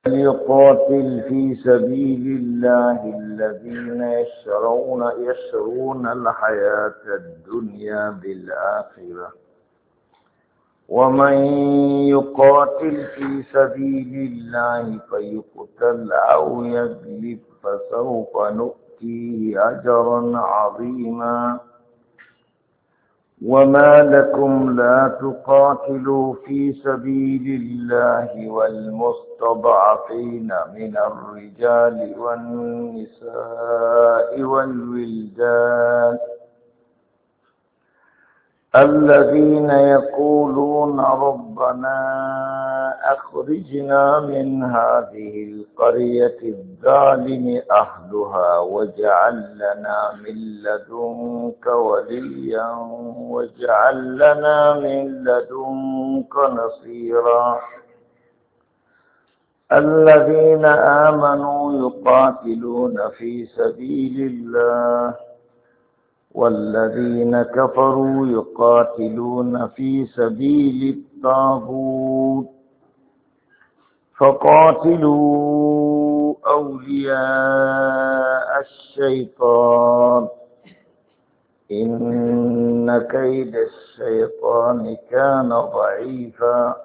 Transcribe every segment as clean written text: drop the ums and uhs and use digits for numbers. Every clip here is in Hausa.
ليقاتل في سبيل الله الذين يشرون الحياة الدنيا بالآخرة ومن يقاتل في سبيل الله فيقتل أو يغلب فسوف نؤتيه أجرا عظيما. وما لكم لا تقاتلوا في سبيل الله والمستضعفين من الرجال والنساء والولدان الذين يقولون ربنا أخرجنا من هذه القرية الظالم أهلها واجعل لنا من لدنك وليا واجعل لنا من لدنك نصيرا. الذين آمنوا يقاتلون في سبيل الله والذين كفروا يقاتلون في سبيل الطاغوت فقاتلوا أولياء الشيطان إن كيد الشيطان كان ضعيفا.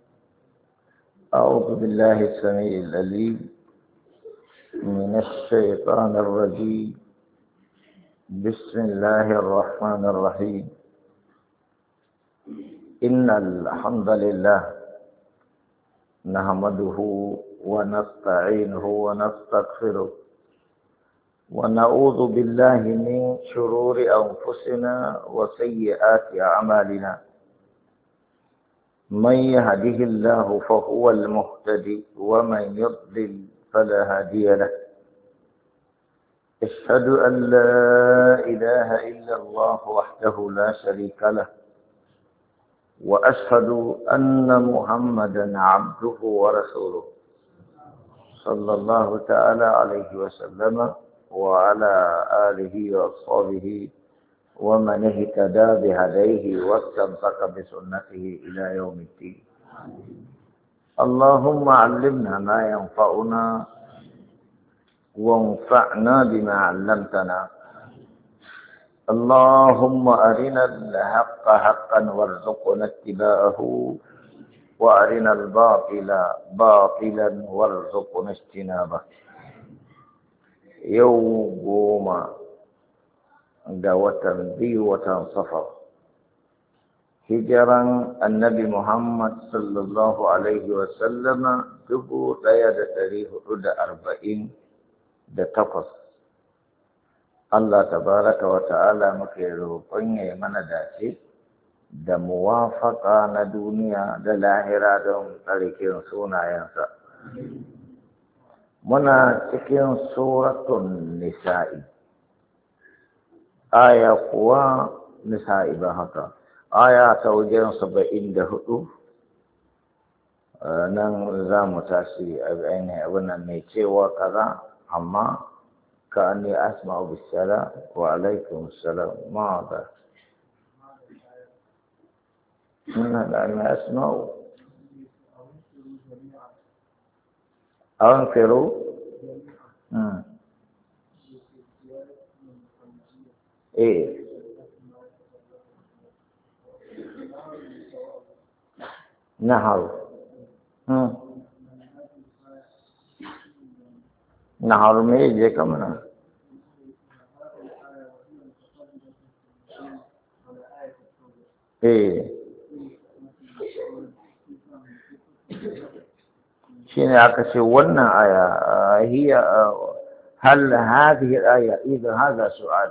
أعوذ بالله السميع العليم من الشيطان الرجيم. بسم الله الرحمن الرحيم. إن الحمد لله نحمده ونستعينه ونستغفره ونعوذ بالله من شرور أنفسنا وسيئات أعمالنا. من يهده الله فهو المهتدي ومن يضلل فلا هادي له. أشهد أن لا إله إلا الله وحده لا شريك له وأشهد أن محمدا عبده ورسوله صلى الله تعالى عليه وسلم وعلى آله وأصحابه ومن اهتدى بهديه واستمسك بسنته إلى يوم الدين. اللهم علمنا ما ينفعنا وانفعنا بما علمتنا. اللهم أرنا الحق حقا وارزقنا اتباعه وأرنا الباطل باطلا وارزقنا اجتنابه. يوم وتن صفر هجرا النبي محمد صلى الله عليه وسلم تبو تياد تاريخ 48. Allah tabaraka wa ta'ala muke roƙon ya mana dace da muwafaka na duniya da lahira don tsarkin sunayensa. Muna cikin suratun nisa'i. Aya kuwa nisa'i ba haka. Aya ta wajen 74. Nan za mu tashi abin nan mai cewa kaza amma كأني أسمع بالسلام وعليكم السلام. ماذا؟ لأني أسمع. أنفروا. إيه نهر. نهر में ये कम ना شين عكس ولنا آية هي هل هذه الآية إذا هذا سؤال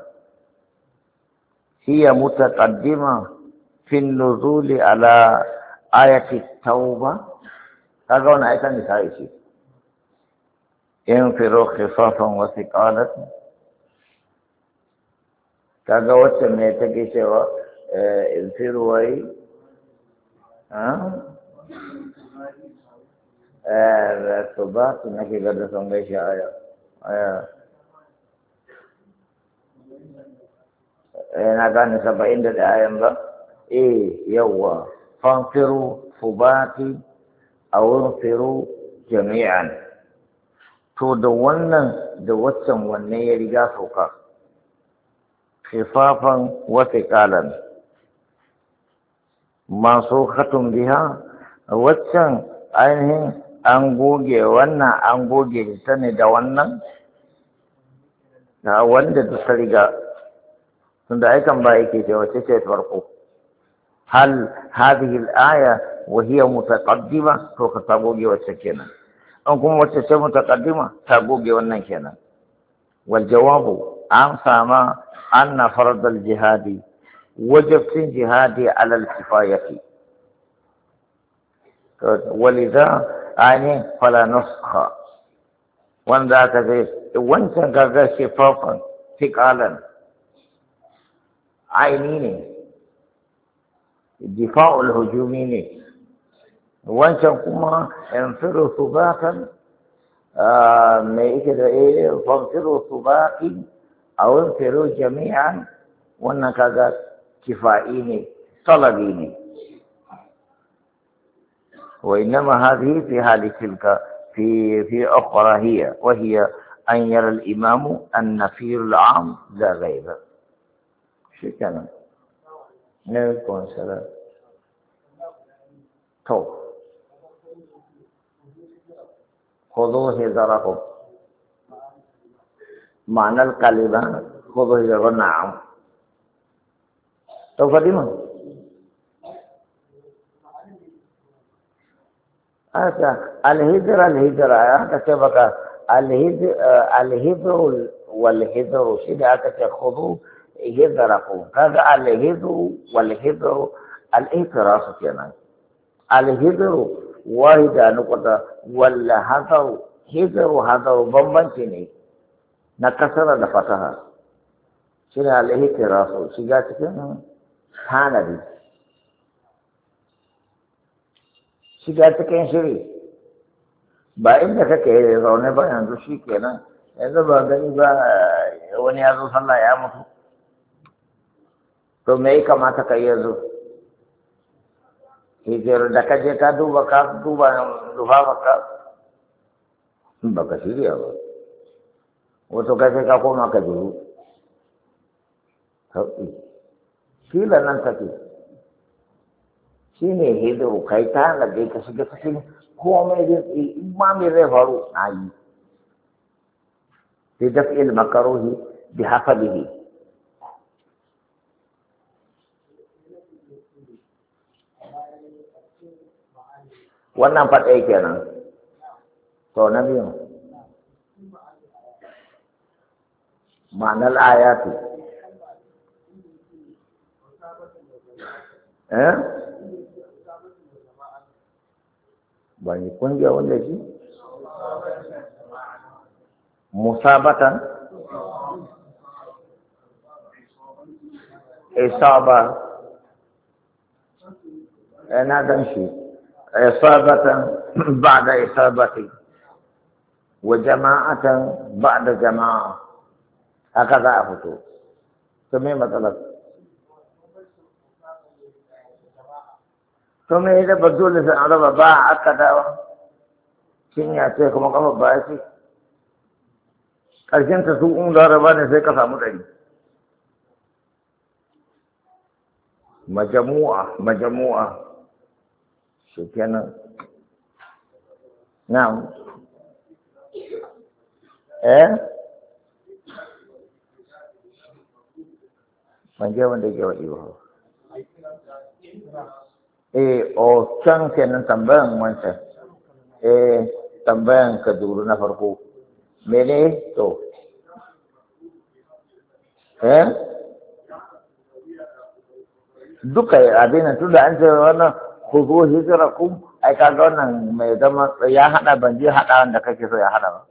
هي متقدمة في النزول على آية التوبة. هذا آية النساء انفروا خفافا وثقالا. kaga wacce ne take cewa infiru wai ba su nake gada son gaishe aya na gane 71 ayan ba. yawwa fanfiru fubati aw infiru jami'an. To da wannan da waccan wanne ya riga sauka khifafan wa thiqalan mansukhatun biha, waccan ainihin an goge wannan an goge ta ne da wannan na wanda ta riga tunda aikan ba yake cewa ce ce farko hal hadhihi al-aya wa hiya mutaqaddima to ka ta goge wacce kenan an kuma wacce ce mutaqaddima ta goge wannan kenan wal jawabu an sama anna farad al-jihadi wajibtin jihadi ala al-kifayati ولذا يعني فلا نسخ wanda aka ce wancan gaga shifafan fiƙalan aini ne difa'ul hujumi ne wancan kuma yanfiru subatan mai yake da fanfiru subati a wanfiru jami'an wannan kaga kifa'i ne talabi ne وإنما هذه في حال تلك في أخرى هي وهي أن يرى الإمام النفير العام لا غير شو كان نكون سلام تو خذوا حذركم معنى الكلمة خذوا حذركم نعم تو فديما الهجرة هذا كيفك الهجر والهجر شيء هذا خذوا هجركم هذا الهجر والهجر الاعتراف كنا الهجر واحدة نقطة والهجر هجر بمبنشني نكسر دفتها شيء الاعتراف شيء كنا ثاني shiga cikin shiri ba inda kake zaune ba yanzu shi kenan yanzu ba gani ba wani ya zo sallah ya mutu to me ya kamata ka yanzu hijir da ka je ka duba dufafarka ba ka shirya ba wato ka sai ka koma ka juru sauƙi kila nan take shi ne hidiru kai ta nage ka shiga cikin komai zai ma mai zai faru na yi fi daf'il makaruhi bi hasabihi wannan faɗa yake nan to na biyu ma'anar ayatu bani kungiya wanda shi musabatan isaba na dan shi isabatan ba'da isabati wa jama'atan ba'da jama'a haka za a fito to me matsalar to me da ba dole sai an raba ba aka dawa shin ya ce kuma kafa ba ya ce ƙarshen ta su in laraba ne sai ka samu ɗari majamu'a shi kenan na'am ban je wanda ke waɗi ba o can kenan tambayan wancan tambayan Kaduru na farko mene to duka abin tun da an ce wannan ku zo hijira kun ai kaga wannan mai zama ya hada ban je hada wanda kake so ya hada ba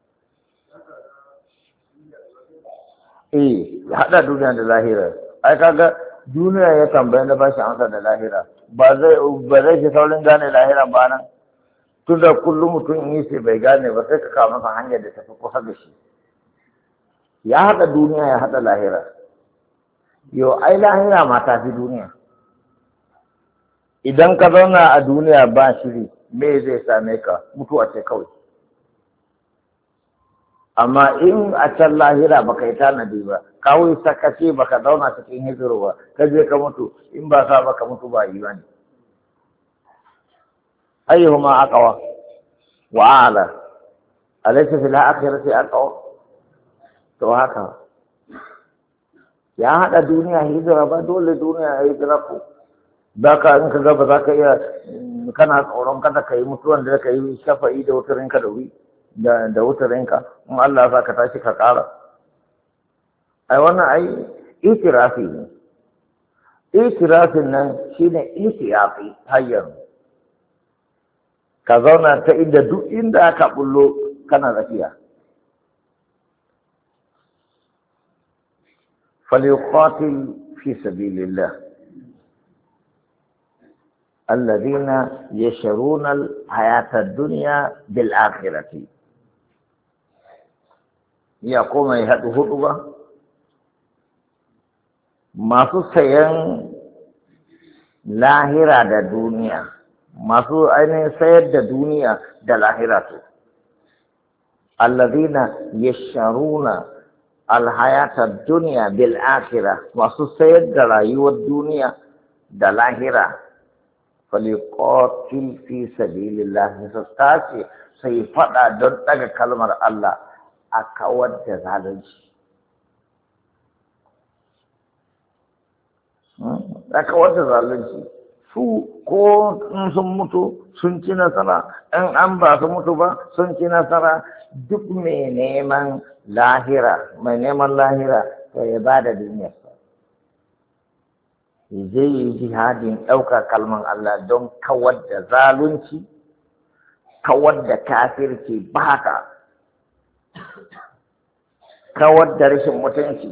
ya hada duniya da lahira ai kaga duniya ya tambaye na bashi amsa da lahira ba zai shi saurin gane lahira ba nan tun da kullum mutum in yi bai gane ba sai ka kawo masa hanyar da tafi kusa da shi ya haɗa duniya ya haɗa lahira yau ai lahira ma ta fi duniya idan ka zauna a duniya ba shiri me zai same ka mutuwa ce kawai. Amma in a can lahira baka yi tanadi ba, kawai sakace baka zauna cikin hijiro ba, ka je ka mutu, in ba sa baka mutu ba yi bane. Ayyuhuma aqwa wa a'la alaysa fil akhirati aqwa. To haka ya haɗa duniya hijira ba, dole duniya hijira ko da ka in ka ga ba za ka iya kana tsoron kada ka yi mutuwan da ka yi shafa'i da wutarinka da wuri da wutarinka in Allah ya ka tashi ka ƙara. Ai wannan ai itirafi ne, itirafin nan shine itirafi hayyar ka zauna ta inda duk inda aka bullo kana lafiya. فليقاتل في سبيل الله الذين يشرون الحياة الدنيا بالآخرة. يقوم يهدو هدوة ما سيان لاهرة دا دنيا ما أين سيد دا دنيا دا لاهرة الذين يشرون alhayatar duniya bil akhirah, masu sayar da rayuwar duniya da lahira. Faliqatil fi sabilillah, su tashi sai fada don daga kalmar Allah a kawar da zalunci. A kawar da zalunci. Su ko sun mutu sun ci nasara, in an ba su mutu ba sun ci nasara. Duk mai neman lahira, mai neman lahira to ya ba da duniyarsa. Zai yi jihadin ɗaukar kalman Allah don kawar da zalunci, kawar da kafirci baka, kawar da rashin mutunci,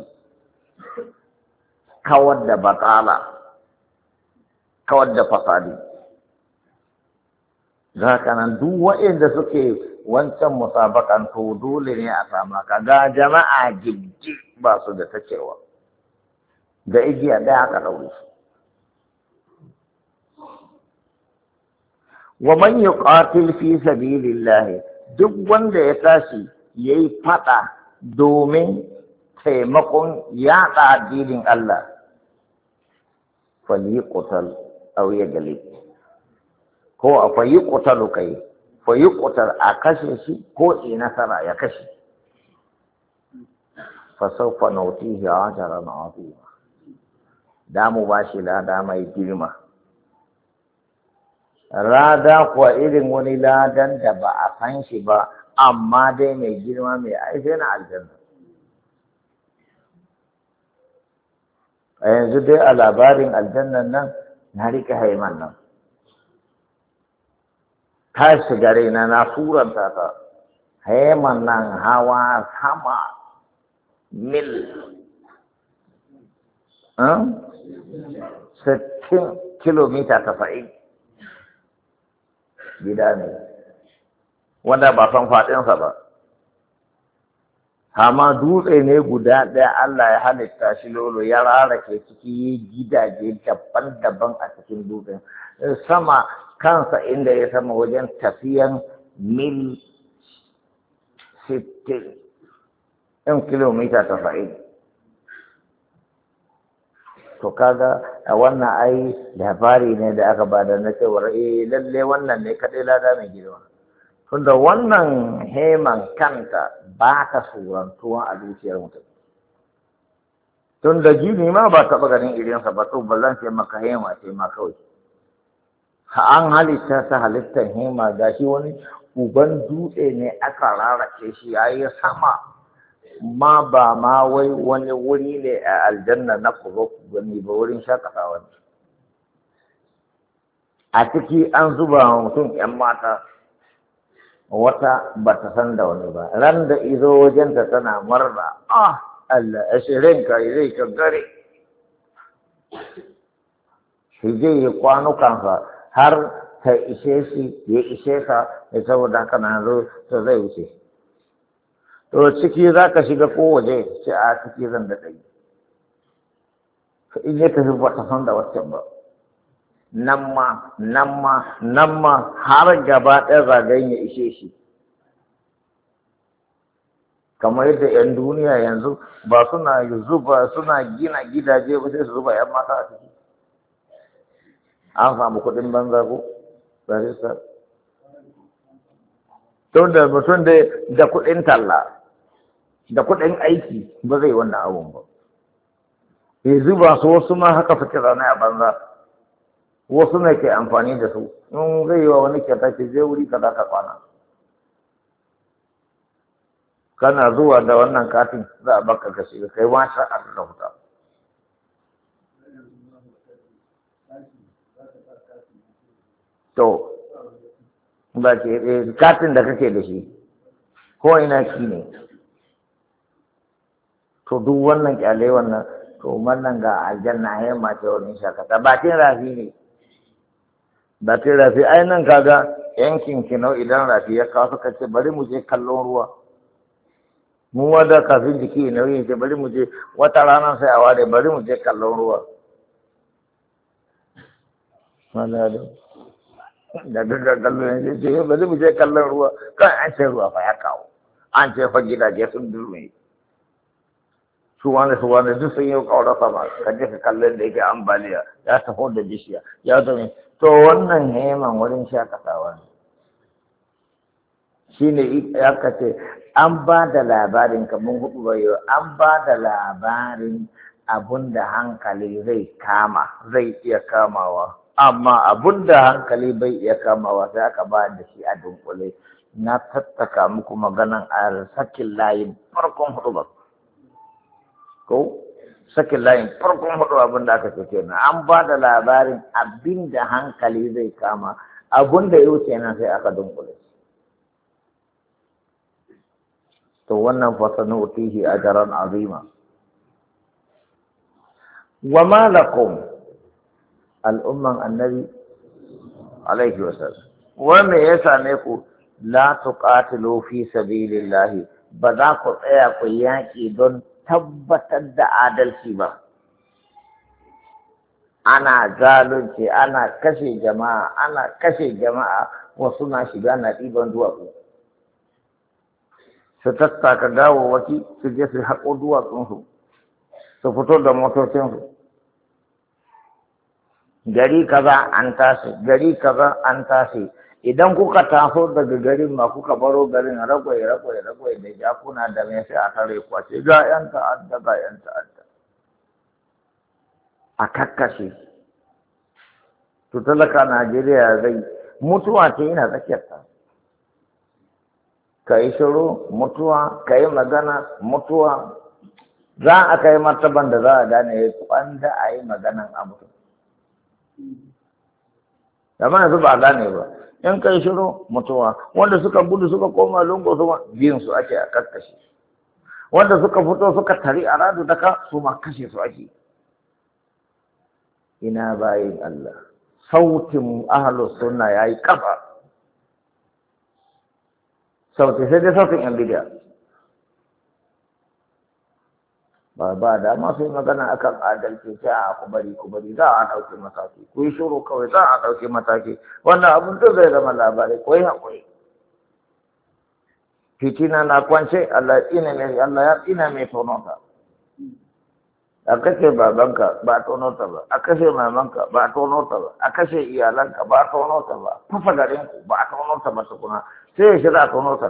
kawar da batsala, kawar da fasadi. Za ka nan duk waɗanda suke wancan musabakan to dole ne a sama ka ga jama'a jibji ba su da ta cewa da igiya ɗaya aka ɗaure su. Wa man yuqatil fi sabilillah, duk wanda ya tashi yayi fada domin taimakon yaɗa addinin Allah, falyuqtal aw yaglib, ko akwai yuqtalu kai fayyukutar a kashe shi ko nasara ya kashe. Fasaufa nautihi ajaran azima, da mu ba shi lada mai girma. Rada kuwa irin wani ladan da ba a san shi ba, amma dai mai girma mai aiki na aljanna. A yanzu dai a labarin aljannan nan na rike haiman nan. Ta shiga raina na suranta ta, haiman nan hawa sama mil 60 kilomita 90 gida ne wanda ba san faɗinsa ba. Amma dutse ne guda ɗaya Allah ya halitta shi lolo ya rarake ciki gidaje daban-daban a cikin dutsen. Sama kansa inda ya sama wajen tafiyan mil 60 ɗin kilomita 90. To kaga a wannan ai labari ne da aka bada na cewar lalle wannan ne kaɗai lada mai girma. Tunda wannan heman kanta ba ta surantuwa a zuciyar mutum. Tunda gini ma ba taɓa ganin irinsa ba, to ba zan ce maka hema ce ma kawai. An halitta ta halittar hema ga shi wani uban dutse ne aka rarake shi ya yi sama, ma ba ma wai wani wuri ne a aljanna na kuzo gani ba, wurin shakatawa ne. A ciki an zuba mutum 'yan mata, wata ba ta san da wani ba, ran da izo wajenta tana marna, Allah ashirin ka zai ka gare shi, zai yi kwanukansa har ta ishe shi ya ishe ka, ya saboda haka na zo ta zai wuce. To ciki za ka shiga ko waje, ce a ciki zan da ɗai. In ya tafi ba ta san da waccan ba, nan ma har gaba ɗaya zagayen ya ishe shi. Kamar yadda 'yan duniya yanzu ba suna gina gidaje ba sai su zuba 'yan mata a ciki. An samu kuɗin banza ko? Barista. Tun da mutum da kuɗin talla, da kuɗin aiki ba zai wannan abun ba. Ya zuba su wasu ma haka fice zaune a banza. Wasu ne ke amfani da su. In zai yi wa wani kyauta ce zai wuri ka za ka kwana. Kana zuwa da wannan katin za a baka ka shiga kai ma sha a da huta. To, ba ke katin da kake da shi, ko ina shi ne. To duk wannan kyale wannan, to wannan ga aljanna ya mace wani shakata. Bakin rafi ne. Bakin rafi, ai nan kaga yankin kinau idan rafi ya kawo suka ce bari mu je kallon ruwa. Mu wada kafin jiki nauyi ce bari mu je wata rana sai a ware bari mu je kallon ruwa. Da daga kallon ya ce bari mu je kallon ruwa kan an ce ruwa fa ya kawo an ce fa gidaje sun durme su wani duk sun yi kawo sama ka je ka kallon da yake ambaliya ya taho da bishiya ya zama to wannan heman wurin shakatawa ne shi ne ya kace an ba da labarin kamar hudu bayo an ba da labarin abun da hankali zai kama zai iya kamawa amma abun da hankali bai iya kamawa sai aka ba da shi a dunkule na tattaka muku maganan a sakin layin farkon hudu ba ko sakin layin farkon hudu abin da aka ce kenan an ba da labarin abin da hankali zai kama abun da ya wuce nan sai aka dunkule to wannan fasanu utihi ajran azima wa ma lakum al'umman annabi alaihi wasallam wa me ya same ku la tuqatilu fi sabilillahi ba za ku tsaya ku yaki don tabbatar da adalci ba ana zalunci ana kashe jama'a wasu na shiga na ɗiban duwatsu su tattaka gawawwaki su je su haƙo duwatsunsu su fito da motocinsu gari kaza an tashi idan kuka taso daga garin ma kuka baro garin ragwai da jakuna da mai sai a tare kwace ga yan ta'adda a kakkashe to talaka Najeriya zai mutuwa ce yana tsakiyarta ka yi shiru mutuwa ka yi magana mutuwa za a kai martaban da za a gane kwanda a yi maganan a mutu amma yanzu ba a gane ba in kai shiru mutuwa wanda suka gudu suka koma lungo su ma biyun su ake a kakkashe wanda suka fito suka tari a radu daka su ma kashe su ake ina bayin Allah sautin ahlus sunna yayi kafa sauti sai dai sautin yan bidiya ba da ma sai magana akan adalci sai a ku bari za a ɗauki mataki ku yi shiru kawai za a ɗauki mataki wannan abin da zai zama labarai ko yi haƙuri fitina na kwance Allah ya tsina mai tonota a kashe babanka ba a tonota ba a kashe mamanka ba a tonota ba a kashe iyalanka ba a tonota ba fasa garinku ba a tonota ba tukuna sai ya shirya a tonota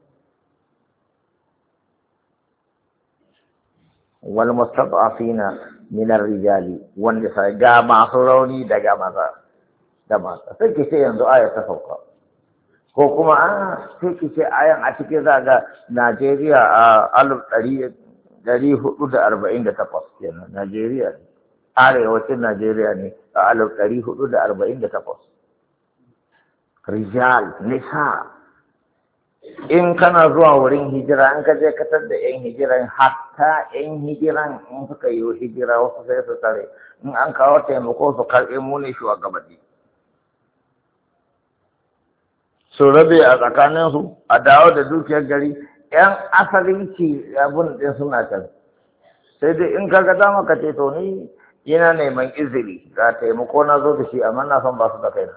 wal mustad'afina min ar-rijali wanda sai ga masu rauni daga maza da mata sai kice yanzu aya ta sauka ko kuma sai kice ayan a cikin zaga Najeriya a 1448 kenan Najeriya arewacin Najeriya ne a 1448 rijal nisa in kana zuwa wurin hijira in ka je katar da yan hijiran hatta yan hijiran in suka yi hijira wasu sai su tare in an kawo taimako su karɓe mu ne shugabanni su rabe a tsakaninsu a dawo da dukiyar gari yan asalin ci abun ɗin suna can sai dai in ka ga dama ka ce to ni ina neman izini ga taimako na zo da shi amma na son ba su da kaina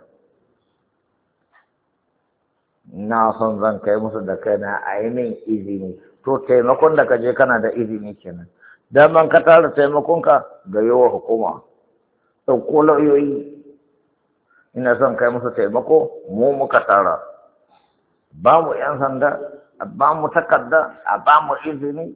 na son zan kai musu da kaina a yi min izini to taimakon da ka je kana da izini kenan daman ka tara taimakonka ga yawa hukuma ɗauko lauyoyi ina son kai musu taimako mu muka tara ba mu 'yan sanda a ba mu takarda a ba mu izini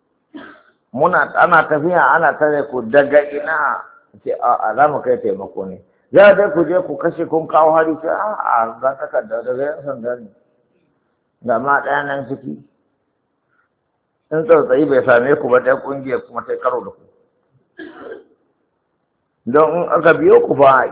ana tafiya ana tare ku daga ina ce a za mu kai taimako ne ya dai ku je ku kashe kun kawo hari ce a ga takarda daga 'yan sanda ne ga ma ɗaya nan ciki in tsautsayi bai same ku ba ɗaya ƙungiyar kuma ta karo da ku don in aka biyo ku ba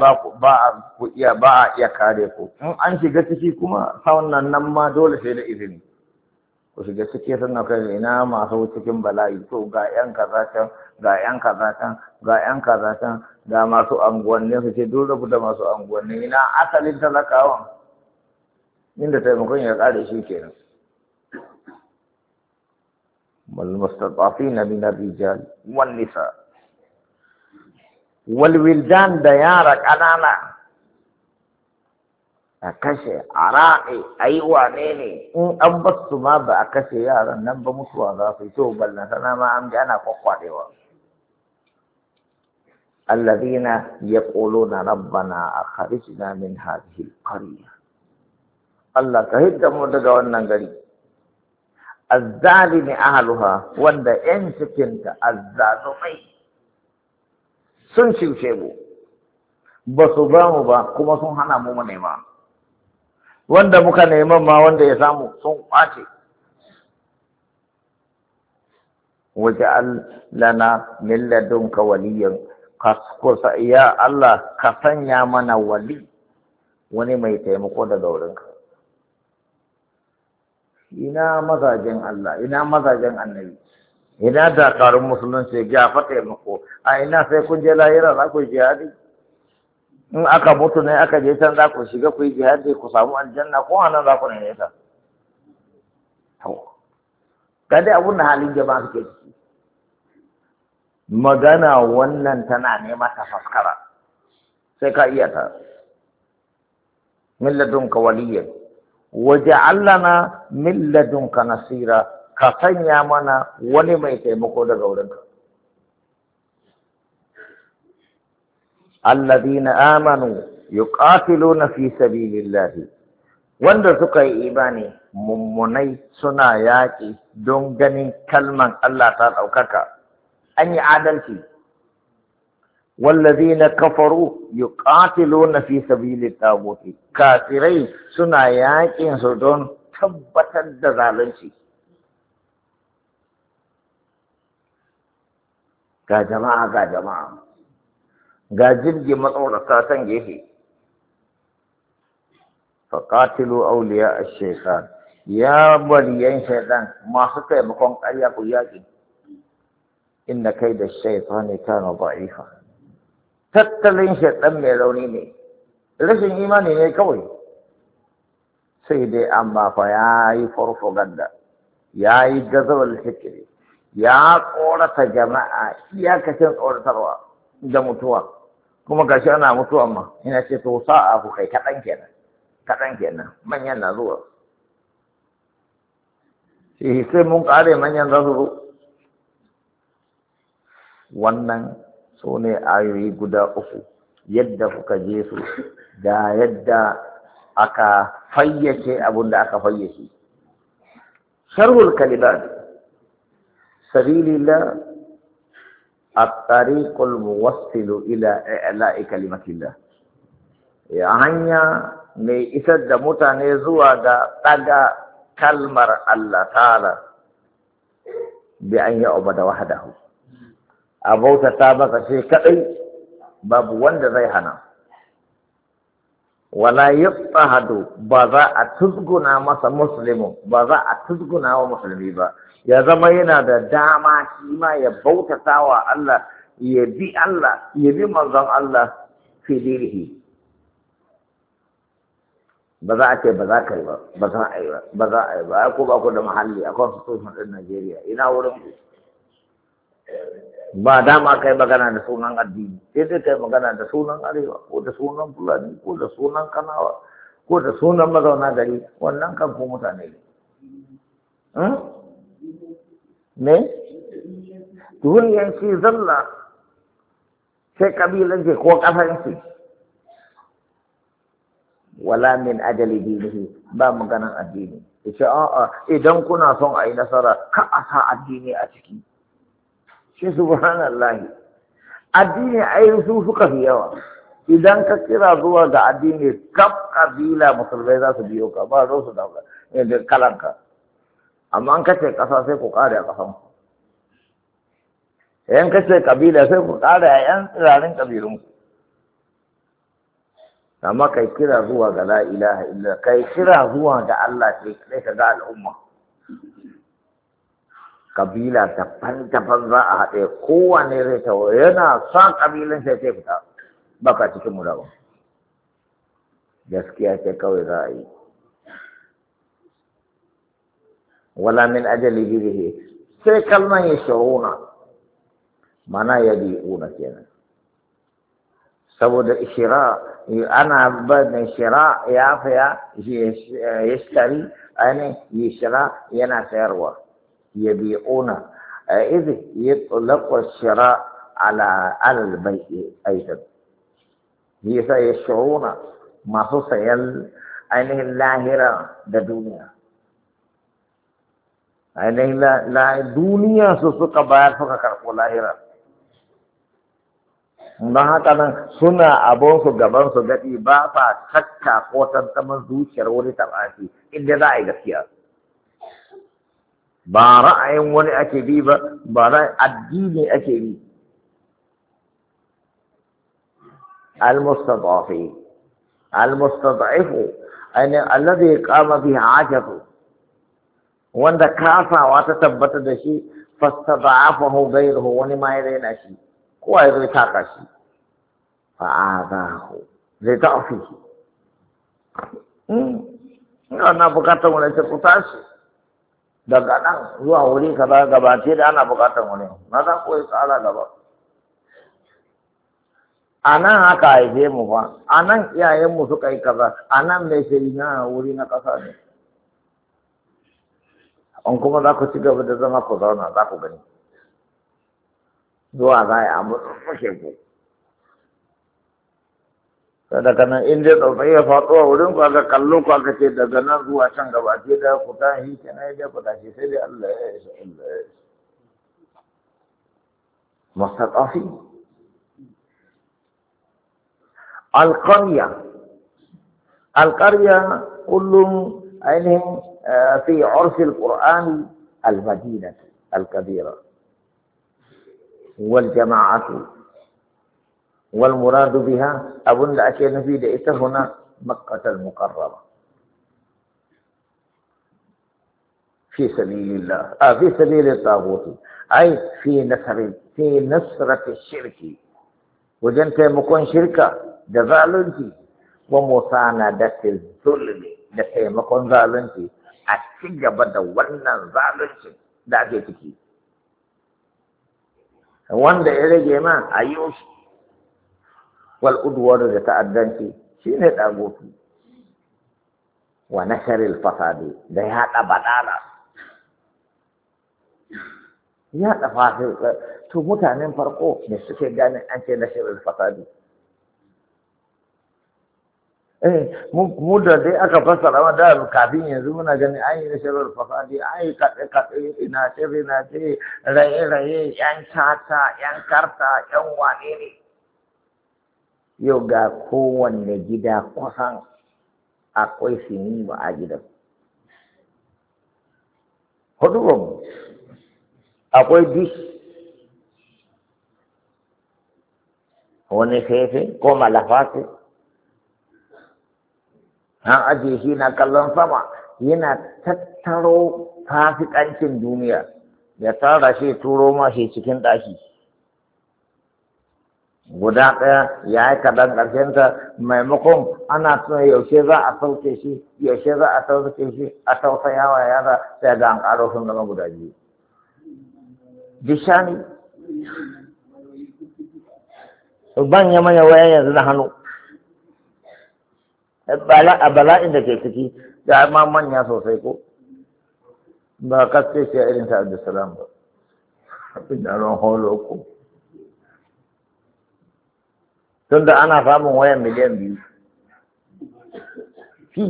a iya kare ku in an shiga ciki kuma saunan nan ma dole sai da izini ku shiga ciki suna kai ina masu cikin bala'i to ga yan kaza can ga yan kaza can ga yan kaza can ga masu anguwanni su ce dole rabu da masu anguwanni ina asalin talakawan inda taimakon ya kare shi kenan والمستضعفين من الرجال والنساء والولدان da yara ƙanana a kashe a raɗe a yi wane ne in an basu ma ba a kashe yaran nan ba mutuwa za su yi to ballantana ma an ji ana kwakwaɗewa allazina yaquluna rabbana akhrijna min hadhihi alqarya Allah ka hidda mu daga wannan gari azzalimi ahluha wanda yan cikinta azzalumai sun cuce mu ba su ba mu ba kuma sun hana mu nema wanda muka neman ma wanda ya samu sun kwace waj'al lana min ladunka waliyan kusa ya Allah ka sanya mana wali wani mai taimako daga wurinka ina mazajen Allah ina mazajen annabi ina dakarun musulunci ya fa taimako a ina sai kun je lahira za ku jihadi in aka mutu ne aka je can za ku shiga ku yi jihadi ku samu aljanna ko anan za ku ne ta kada abun da halin jama'a suke ciki magana wannan tana nema ta faskara sai ka iya ta min ladunka waliyan waj'al lana min ladunka nasira ka sanya mana wani mai taimako daga wurinka alladhina amanu yuqatiluna fi sabilillahi wanda suka yi imani mummunai suna yaƙi don ganin kalman Allah ta ɗaukaka an yi adalci والذين كفروا يقاتلون في سبيل الطاغوت كافرين suna yaƙin su don tabbatar da zalunci ga jama'a ga jirgin matsorata san gefe faqatilu awliya ash-shaytan ya baliyan shaytan masu taimakon ƙarya ku yaƙi inna kayda ash-shaytani kana da'ifa tattalin shaitan mai rauni ne rashin imani ne kawai sai dai amma fa ya yi farfaganda ya yi gazawar fikiri ya tsorata jama'a iyakacin tsoratarwa da mutuwa kuma gashi ana mutuwa ma ina ce to sa'a ku kai kaɗan kenan manyan na zuwa shi sai mun ƙare manyan za su zo wannan su ne ayoyi guda uku yadda kuka je su da yadda aka fayyace abin da aka fayyace sharhul kalimat sabilillah at-tariqul muwassilu ila i'la'i kalimatillah ya hanya mai isar da mutane zuwa ga daga kalmar Allah ta'ala bi an ya'budu wahdahu a bautata maka sai kadai babu wanda zai hana wala yafahadu ba za a tuzguna masa muslimu ba za a tuzguna wa musulmi ba ya zama yana da dama shi ma ya bautata wa Allah ya bi manzon Allah fi dinihi ba za a ce ba za ka yi ba za a yi ba ko ba ku da mahalli a constitution din Najeriya ina wurin ku ba dama kai magana da sunan addini sai dai kai magana da sunan arewa ko da sunan fulani ko da sunan kanawa ko da sunan mazauna gari wannan kan ko mutane ne ne duniyanci zalla sai kabilanci ko kafanci wala min ajali dinihi ba maganan addini yace a'a idan kuna son a yi nasara ka a sa addini a ciki shi subhanallah addini ai su suka fi yawa idan ka kira zuwa ga addini kaf kabila musulmai za su biyo ka ba zo su da kalanka amma an kace kasa sai ku kare a kasan ku yan kace kabila sai ku kare a yan tsirarin kabilun ku amma kai kira zuwa ga la ilaha illa kai kira zuwa ga Allah sai ka ga al'umma kabila daban-daban za a haɗe kowane zai tawo yana sa kabilan sai sai fita baka cikin mu daban gaskiya ce kawai za a yi wala min ajali bihi sai kalman ya shuruna mana ya bi'una kenan saboda ishira ana bada shira ya faya yashtari ani yashra yana sayarwa يبيعون إذ يطلق الشراء على البيع أيضا يشعرون ما هو سيل أنه اللاهرة الدنيا أنه لا دنيا سوسك bayar suka karɓo lahira don haka nan suna abonsu gabansu gaɗi ba sa shakka ko tantaman zuciyar wani taɓaci inda za a yi gaskiya ba ra'ayin wani ake bi ba ba ra'ayin addini ake bi al-mustad'ifu aini alladhi qama bihi ajatu wanda kafawa ta tabbata da shi fastad'afahu ghayruhu wani ma ya raina shi ko ya zai taka shi fa'adahu zai ta'afi ina bukatar wani ce ku tashi daga nan zuwa wuri kaza gabace da ana bukatar wani na za ku yi tsara gaba a nan haka haife mu fa a nan iyayenmu suka yi kaza a nan mai shiri na wuri na ƙasa ne an kuma za ku ci gaba da zama ku zauna za ku gani zuwa za a yi abu fashe ku daga nan in dai tsautsayi ya faɗo a wurin ku aka kallo ku aka ce daga nan zuwa can gaba ce da ku ta yi kenan ya ku tashi sai dai Allah ya isa Allah ya isa mustaqafi alqarya kullum ainihin fi urf alquran almadinah alkabira والجماعة والمراد بها أبن أشياء نفيد هنا مكة المكرمة في سبيل الله في سبيل الطاغوت أي في نصرة الشرك وجنت مكون شركة دظالنتي ومساندة الظلم دكي مكون ظالنتي أتجب دوانا ظالنتي دعتي تكي wanda ya rage ma a yi shi wal'uduwar da ta'addanci shi ne ɗagotu wa nasharil fasadi da ya haɗa baɗala ya haɗa fasir to mutanen farko da suke ganin an ce nasharil fasadi mu da dai aka fassara ma da kafin yanzu muna ganin an yi nasharar fasadi an yi kaɗe-kaɗe ina ce raye-raye yan tata yan karta yan wane ne yau ga kowanne gida kusan akwai sinima a gidan hudu ba mu akwai dish wani fefe ko malafati an ajiye shi na kallon sama yana tattaro fasikancin duniya ya tara shi turo ma shi cikin ɗaki guda ɗaya ya yi kaɗan ƙarshenta maimakon ana tuna yaushe za a sauke shi yaushe za a sauke shi a tausayawa yara sai ga an ƙaro sun zama guda biyu dishani ban ya manya wayan yanzu na hannu a bala'in da ke ciki da ma manya sosai ko ba kaske ce irin ta Abdulsalam ba abin da ran holo ko tunda ana samun wayan miliyan 2 fi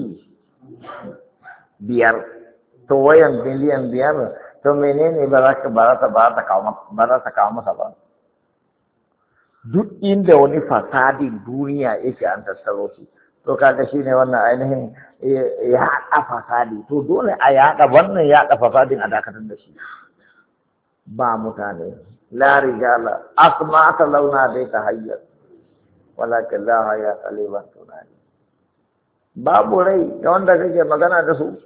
5 to wayan miliyan 5 to menene ba za ta kawo masa ba duk inda wani fasadin duniya yake an tattaro shi to kaga shine wannan ainihin ya haɗa fasadi to dole a yaɗa wannan yaɗa fasadin a dakatar da shi ba mutane la rijala asma'ata launa dai ta hayyar walakin la haya taliban tunani babu rai da wanda kake magana da su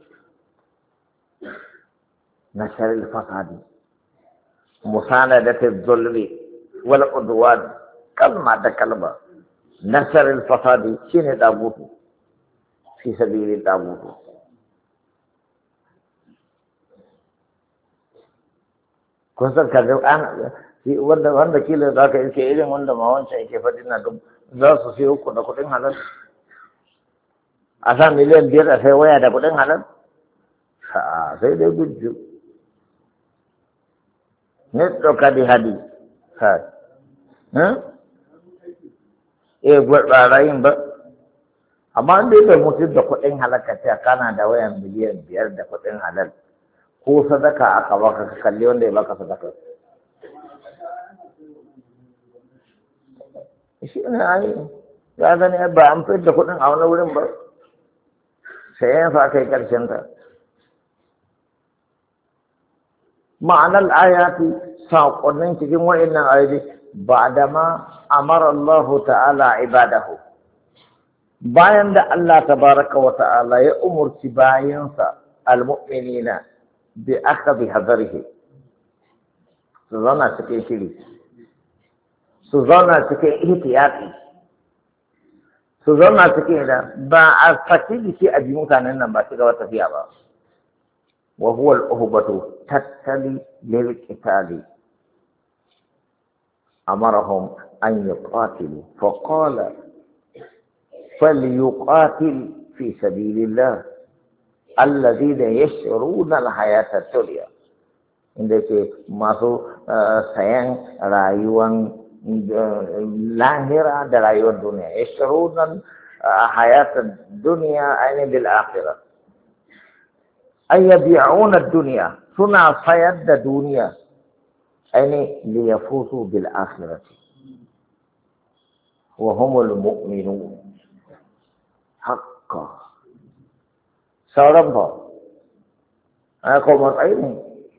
na sharil fasadi musanadatul zulmi wal udwan kalma da kalma nasarar fasadi shine dagutu fi sabili dagutu kun san kaga wanda kila za ka iske irin wanda ma wancan yake faɗi na za su siyo ku da kuɗin halal a sa miliyan 5 a sai waya da kuɗin halal sai dai gudu ne ɗauka di hadi ɓarayin ba amma dai bai mutu da kuɗin halaka ce kana da wayan miliyan 5 da kuɗin halal ko sadaka aka baka ka kalli wanda ya baka sadaka shi ne ai ya gani ba an fi da kuɗin a wani wurin ba sai yan fa kai karshen ta ma'anar ayati saƙonnin cikin wa'annan ayoyi بعدما أمر الله تعالى عباده bayan da Allah tabaraka wa ta'ala ya umurci bayansa almu'minina bi akhadhi hadarihi su zauna cikin shiri su zauna cikin ihtiyati su zauna cikin da ba a saki shi a ji mutanen nan ba shiga wata tafiya ba wa huwa al-uhbatu tattali lil qitali أمرهم أن يقاتلوا فقال فليقاتل في سبيل الله الذين يشعرون الحياة الدنيا عندك ماسو سيان رايوان لاهرة رايوان الدنيا يشعرون حياة الدنيا أين بالآخرة أي يبيعون الدنيا صنع صيد الدنيا أين ليفوزوا بالآخرة وهم المؤمنون حقا سورة قوم عيني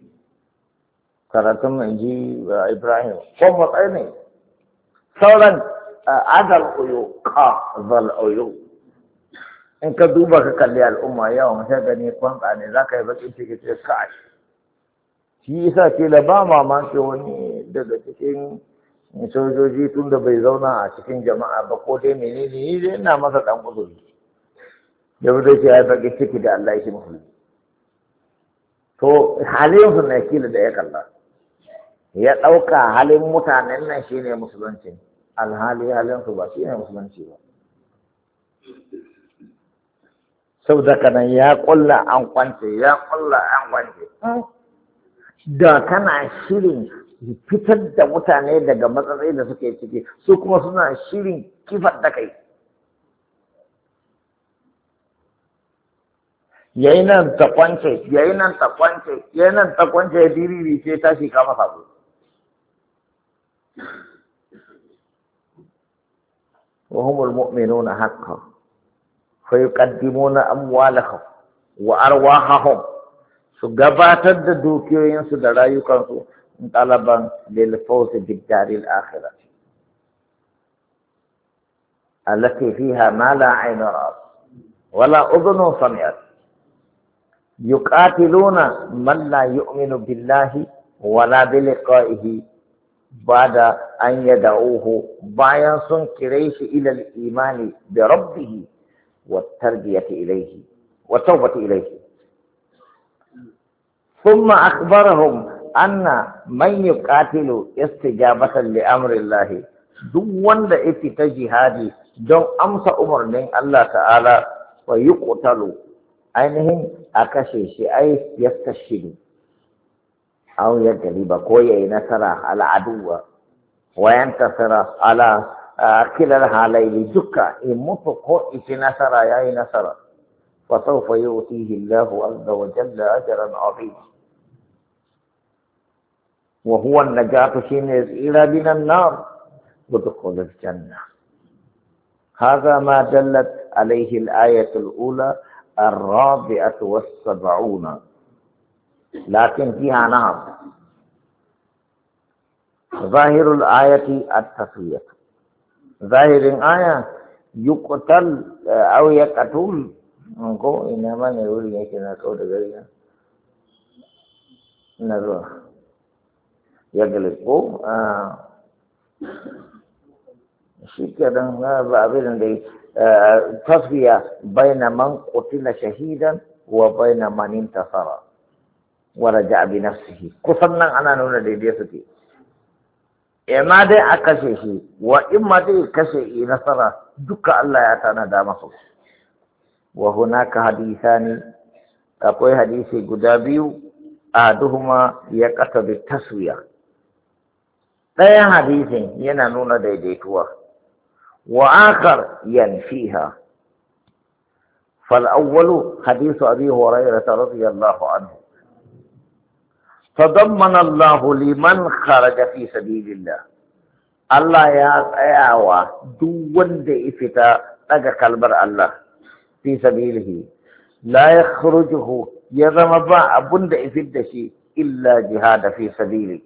كرتم إنجي إبراهيم قوم عيني سورة هذا العيوب قاض العيوب إن كدوبك كلي الأمة يوم هذا قوم عيني ذاك يبقى إنتي كاش shi yasa ke da ba mamaki wani daga cikin sojoji tun da bai zauna a cikin jama'a ba ko dai menene ni dai ina masa dan uzuri da wanda ke ya baki ciki da Allah yake musulmi to halin su ne kila da ya kalla ya dauka halin mutanen nan shine musulunci alhali halin su ba shine musulunci ba saboda kana ya kulla an kwance da kana shirin fitar da mutane daga matsayi da suke ciki su kuma suna shirin kifar da kai yayi nan ta kwance ya diriri ce tashi kama sabo wa humul mu'minuna haqqan fa yuqaddimuna amwalahum wa arwahahum su gabatar da dukiyoyinsu da rayukansu talaban lil fawzi bid daril akhirah allati fiha ma la aynu ra'at wala udhunu sami'at yuqatiluna man la yu'minu billahi wala bi liqa'ihi ba'da an yad'uhu bayan sun kire shi ila al-imani bi rabbih wa tarbiyati ilayhi wa tawbati ilayhi ثم أخبرهم anna man yuqatilu istijabatan li amri Allah, duk wanda ya fita jihadi don amsa umarnin Allah ta'ala wa yuqtalu ainihin a kashe shi ai yastashidu aw yadriba ko yayi nasara ala aduwa wa yantasira ala kilal halaili duka in mutu ko isi nasara yayi nasara fa sawfa yu'tihi Allahu azza wa jalla ajran 'azima wa huwa an-najatu ila minan nar wa dukhul al-jannah. هذا ما دلت عليه الآية الأولى 74 لكن فيها نهر. ظاهر الآية التسوية، ظاهر الآية يقتل أو يقتل نقول إنما نقول يكنا كود غيرنا نروح يقلقوا shi kenan ba abin da tasfiya baina man qutila shahidan wa baina man intasara wa raja'a bi nafsihi, kusan nan ana nuna daidai suke. Ima dai a kashe shi wa in ma dai kashe yi nasara duka Allah ya tanada masa. Wa hunaka hadithani, akwai hadisi guda biyu ahaduhuma ya kasa bi taswiya. Ɗayan hadisin yana nuna daidaituwa وآخر ينفيها. فالأول حديث أبي هريرة رضي الله عنه تضمن الله لمن خرج في سبيل الله. الله يا أيوا دون دئفتا تجا كالبر الله في سبيله لا يخرجه يرمى أبن دئفت شيء إلا جهاد في سبيله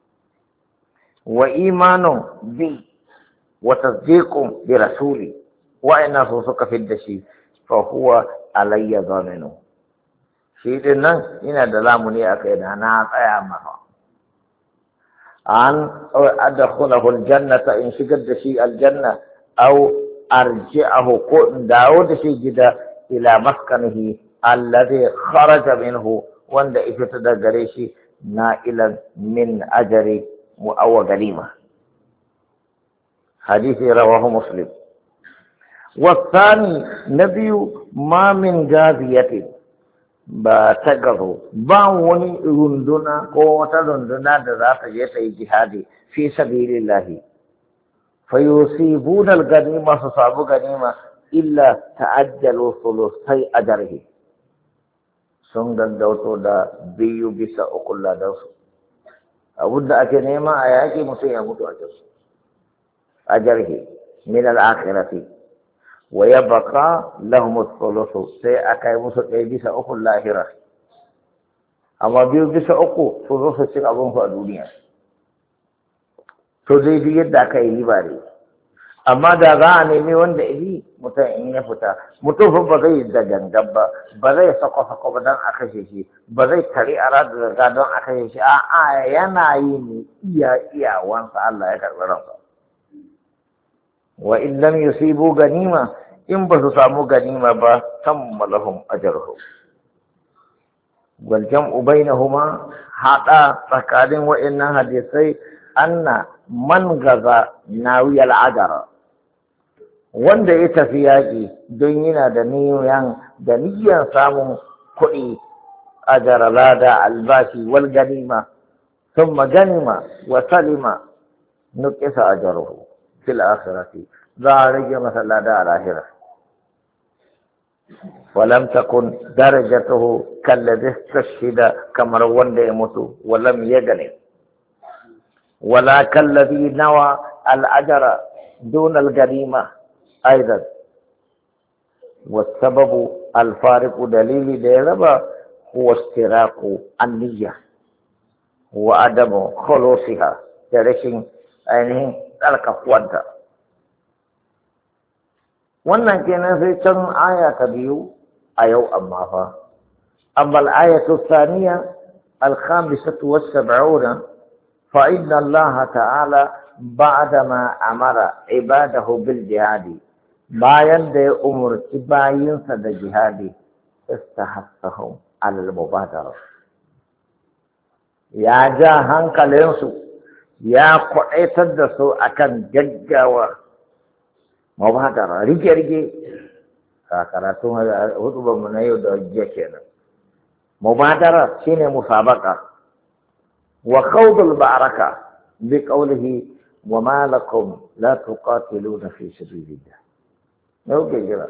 وإيمان بي وتصديق برسولي وإن سوسك في الدشي فهو علي ضامن. شيئا إن دلامني أكيد أنا أعمها أن أدخله الجنة إن شقد شيء الجنة أو أرجعه داود شيء جدا إلى مسكنه الذي خرج منه وند إفتدى قريشي نائلا من أجر أو غنيمة. حديث رواه مسلم. والثاني نبي ما من غازية باتقضوا باوني رندنا قوة رندنا ذات جيسي جهادي في سبيل الله فيصيبون الغنيمة فصابوا غنيمة إلا تعجلوا ثلثي أجره. سنغن دوتو دا بيو بيسا أقول لا دوسو أود أكي نيما آياتي مسيح أموتو أجره من الآخرة ويبقى لهم الثلث سيأكي مسيح بيسا أقول لاهرة أما بيو بيسا أقول ثلث سيك أبون في الدنيا تدري دا كي لباري أما دا غاني ميوان دا إلي متعين يفتا متوفى بغي دا جنجب بغي سقو بدان أخشيشي بغي تري أراد غادان أخشيشي ينعيني إيا وانسا الله يكبر. وإن لم يصيبوا غنيمة إن بساموا غنيمة تم لهم أجرهم. والجمع بينهما حتى تكادم وإن حديثي أن من غزا ناوي العجر wanda ya tafi yaƙi don yana da niyyar samun kuɗi a jaralada albashi wal ganima sun maganima wa salima nukisa a jaruhu fil akhirati za a rage masa lada a lahira. Walam takun darajatuhu kallazi istashhida kamar wanda ya mutu walam yagni wala kallazi nawa al-ajra dun al-ganima أيضا. والسبب الفارق دليل ديربا هو اشتراك النية وعدم خلوصها ترشين أينه تلك قوة. wannan kenan sai can aya ta biyu a yau amma fa amma al-ayatu thaniya al-khamisatu was-sab'una fa inna Allah ta'ala ba'dama amara ibadahu bil jihadi bayan da ya umurci bayinsa da jihadi istahassahum alal mubadara ya ja hankalinsu ya kwaɗaitar da su akan gaggawa mubadara rige-rige a karatun hudubarmu na yau da jiya kenan. Mubadara shine musabaka wa khawdul ba'raka bi qawlihi wa ma lakum la tuqatiluna fi sabilillah. Yau ke jira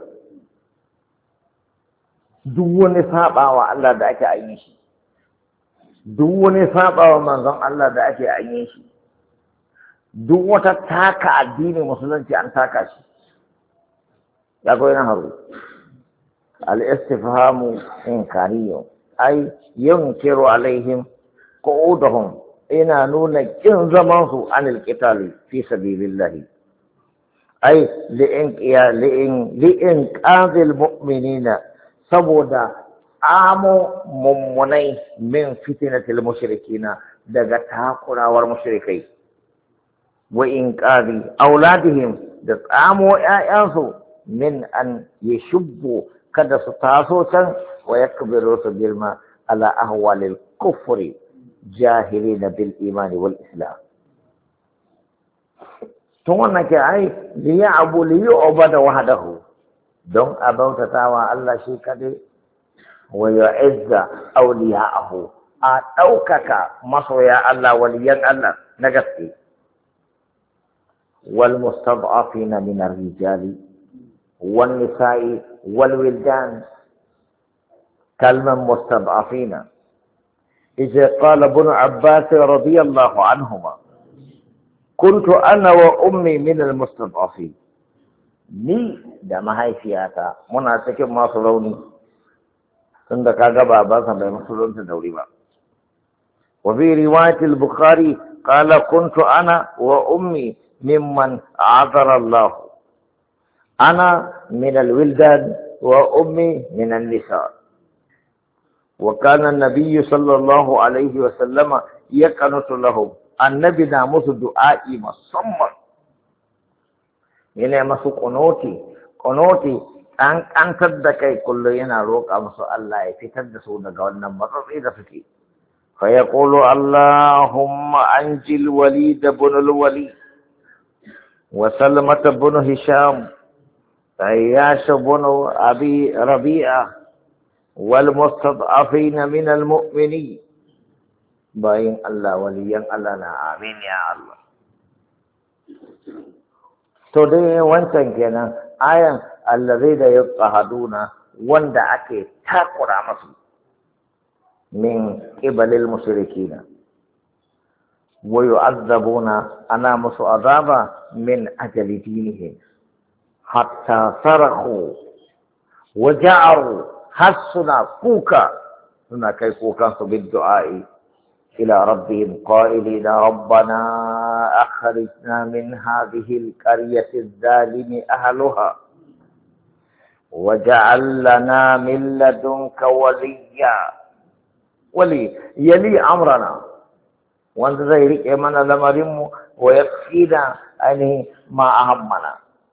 duk wani sabawa Allah da ake yi shi, duk wani sabawa manzon Allah da ake yi shi, duk wata taka addinin musulunci an taka shi. Ya koyi na haru al-istifhamu inkariyo ai yunkiru alaihim qu'udahum, ina nuna kin zaman su anil qitali fi sabilillah ai li'in qadil mu'minina, saboda amo mummunai min fitnatil mushrikina, daga takurawar mushrikai, wa in qadi auladihim, da tsamo ƴaƴansu min an yashubbu, kada su taso can wa yakbiru su girma ala ahwalil kufri jahilina bil imani wal islam. Tun wannan ke ai liya'bada wahdahu, don a bautatawa Allah shi kadai, wa yu'izza awliya'ahu, a ɗaukaka masoya Allah waliyan Allah na gaske. Wal mustad'afina min ar-rijali wan nisa'i wal wildan, kalman mustad'afina idza qala ibn Abbas radiyallahu anhuma kuntu ana wa ummi min al-mustad'afin, ni da mahaifiyata muna cikin masu rauni, tunda kaga babansa bai musulunta da wuri ba. Wa fi riwayat al-Bukhari qala kuntu ana wa ummi mimman a'adara Allah, ana min al-wildan wa ummi min an-nisa. Wa kana an-nabiy sallallahu alayhi wa sallama yaqnutu lahum, annabi na musu du'a'i musamman, yana masu kunoti an kantar da kai kullum, yana roƙa musu Allah ya fitar da su daga wannan matsatsi da suke. Fa yaqulu Allahumma anjil Walid ibn al-Walid wa Salmah ibn Hisham, Ayyash ibn Abi Rabi'a wal mustad'afina min al-mu'minin. Bayin Allah, waliyan Allah na amin ya Allah. To dai wancan kenan ayan allazi da yaqhaduna, wanda ake takura masu min qibalil mushrikina, wa yu'azzabuna, ana musu azaba min ajali dinihim, hatta sarahu wa ja'aru, hasuna kuka, suna kai kukan su bid du'a'i إلى ربهم قائلين ربنا أخرجنا من هذه القرية الظالم أهلها واجعل لنا من لدنك ولي يلي أمرنا، وأنت ذلك من لمرم ويكفينا أنه ما أهمنا،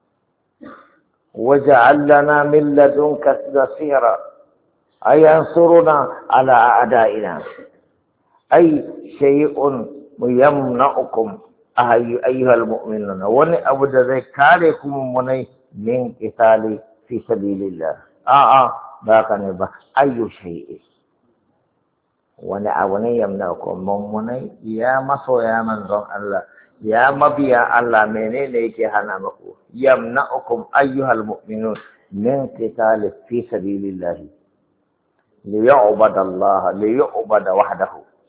واجعل لنا من لدنك نصيرا، أي ينصرنا على أعدائنا، أي شيء يمنعكم أيها المؤمنون، وني أبدا ذكاركم مني من قتال في سبيل الله. باقني با أي شيء وني أبني يمنعكم مني، يا مسو يا منظم الله، يا مبيا الله مني ليكي هنامكو، يمنعكم أيها المؤمنون من قتال في سبيل الله ليعبد الله، ليعبد وحده،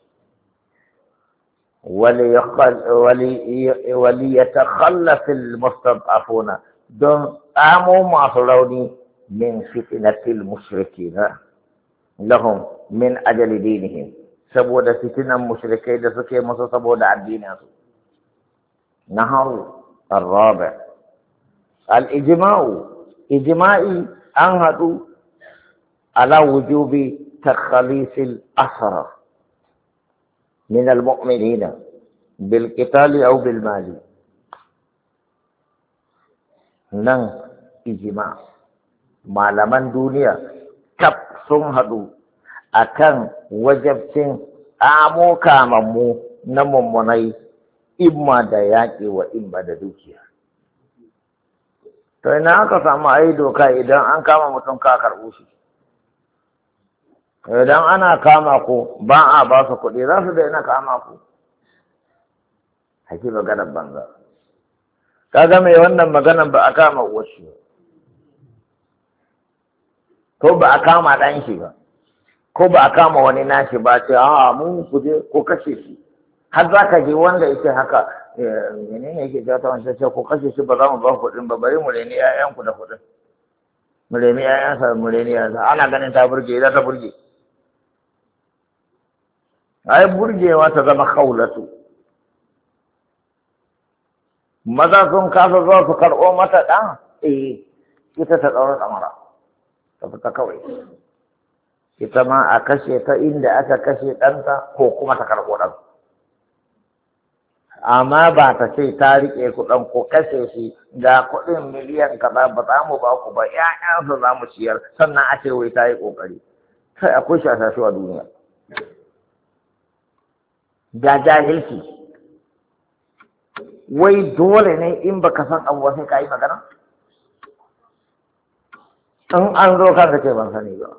وليتخلف المستضعفون، دون آموا معصروني من فتنة المشركين لهم من أجل دينهم، سبود فتنة المشركين سكي مصر سبود عن دينهم. نهر الرابع الإجماع، إجماعي أنهدوا على وجوب تخليص الأسرى من المؤمنين بالقتال أو بالمال. نن إجماع malaman duniya kaf sun haɗu akan wajabcin amo kamammu na mummunai imma da yaƙi wa imma da dukiya. To ina aka samu ayi doka idan an kama mutum ka karɓo shi. Idan ana kama ku ba a ba su kuɗi za su daina kama ku. Haki maganar banza. Kaga mai wannan maganar ba a kama uwarshi ko ba a kama ɗan shi ba ko ba a kama wani nashi ba ce a mun ku je ko kashe shi. Har za ka je wanda yake haka menene yake jata wancan ce ko kashe shi ba za mu ba kuɗin ba bari mu reni 'ya'yanku da kuɗin. Mu reni 'ya'yansa mu reni 'ya'yansa ana ganin ta burge idan ta burge. Ai burgewa ta zama kaulatu. Maza sun kasa zuwa su karɓo mata ɗan ita ta ɗaura ɗamara ta fita kawai. Ita ma a kashe ta inda aka kashe ɗanta ko kuma ta karɓo ɗan. Amma ba ta ce ta riƙe kuɗin ko kashe shi ga kuɗin miliyan kaza ba za mu ba ku ba ƴaƴansa za mu ciyar sannan a ce wai ta yi ƙoƙari. Sai akwai shasashu a duniya. Ga jahilci. Wai dole ne in baka san abu sai ka yi magana? In an zo kan ka ce ban sani ba.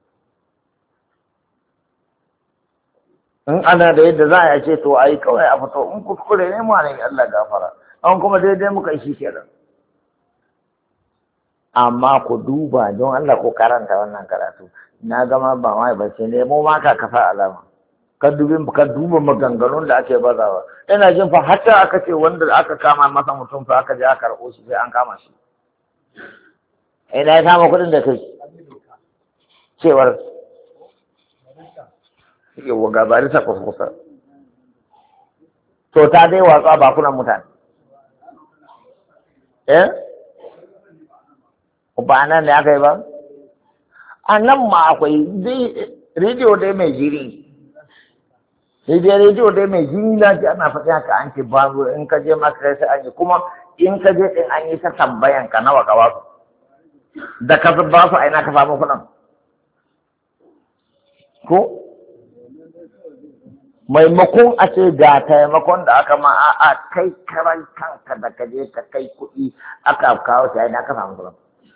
In ana da yadda za a ce to a yi kawai a fito in kuskure ne mu ne Allah gafara. An kuma daidai muka yi shi kenan. Amma ku duba don Allah ku karanta wannan karatu. Na gama ba mai ba ce nemo ma ka kafa alama. Ka duba maganganun da ake bazawa. Ina jin fa hatta aka ce wanda aka kama masa mutum fa aka je aka karɓo shi sai an kama shi. Ina ya kama kuɗin da kai. Cewar yawa gabari sa kusa. To ta dai watsa bakunan mutane. Ba nan da aka yi ba? A nan ma akwai rediyo dai mai jiri. Sai dai rediyo dai mai jini na ji ana faɗi haka an ce ba in ka je maka kai sai an yi kuma in ka je ɗin an yi ta tambayan ka nawa ka wasu da ka ba su aina ka samu kuɗin ko maimakon a ce ga taimakon da aka ma a kai karan kanka da ka je ka kai kuɗi aka kawo shi aina ka samu kuɗin.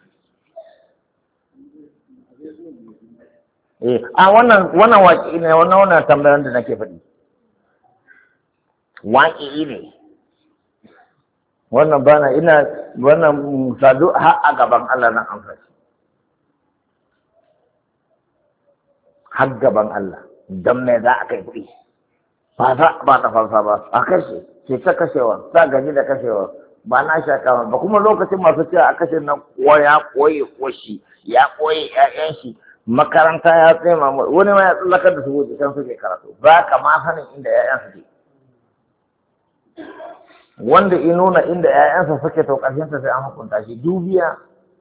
A wannan waƙi ne wannan tambayar da nake faɗi. Waƙi ne. Wannan bana ina wannan sadu har a gaban Allah nan an fashi. Har gaban Allah. Don me za a kai kuɗi? Ba ta falsa ba. A kashe. Ke ta kashewa. Ta gaji da kashewa. Ba na shaka ba. Kuma lokacin masu cewa a kashe nan ya koye koshi. Ya koye 'ya'yan shi. Makaranta ya tsema wani ma ya tsallakar da su wuce can suke karatu ba ka ma sanin inda ƴaƴansa suke wanda in nuna inda ƴaƴansa suke to ƙarshensa sai an hukunta shi dubiya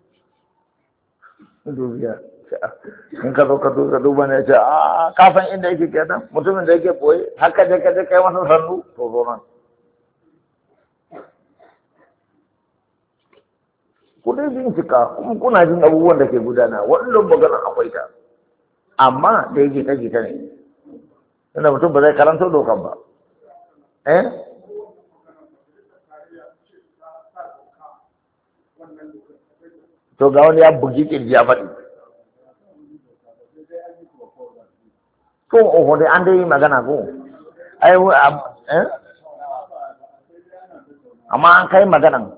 in ka zo ka duba ne ya ce a ka san inda yake kenan mutumin da yake boye haka je ka je kai masa sannu to zo nan ku dai bincika kuma kuna jin abubuwan da ke gudana wannan magana akwai ta amma da yake ta jita ne tunda mutum ba zai karanta dokan ba to ga wani ya bugi kirji ya faɗi to oho dai an dai yi magana ko ai amma an kai maganan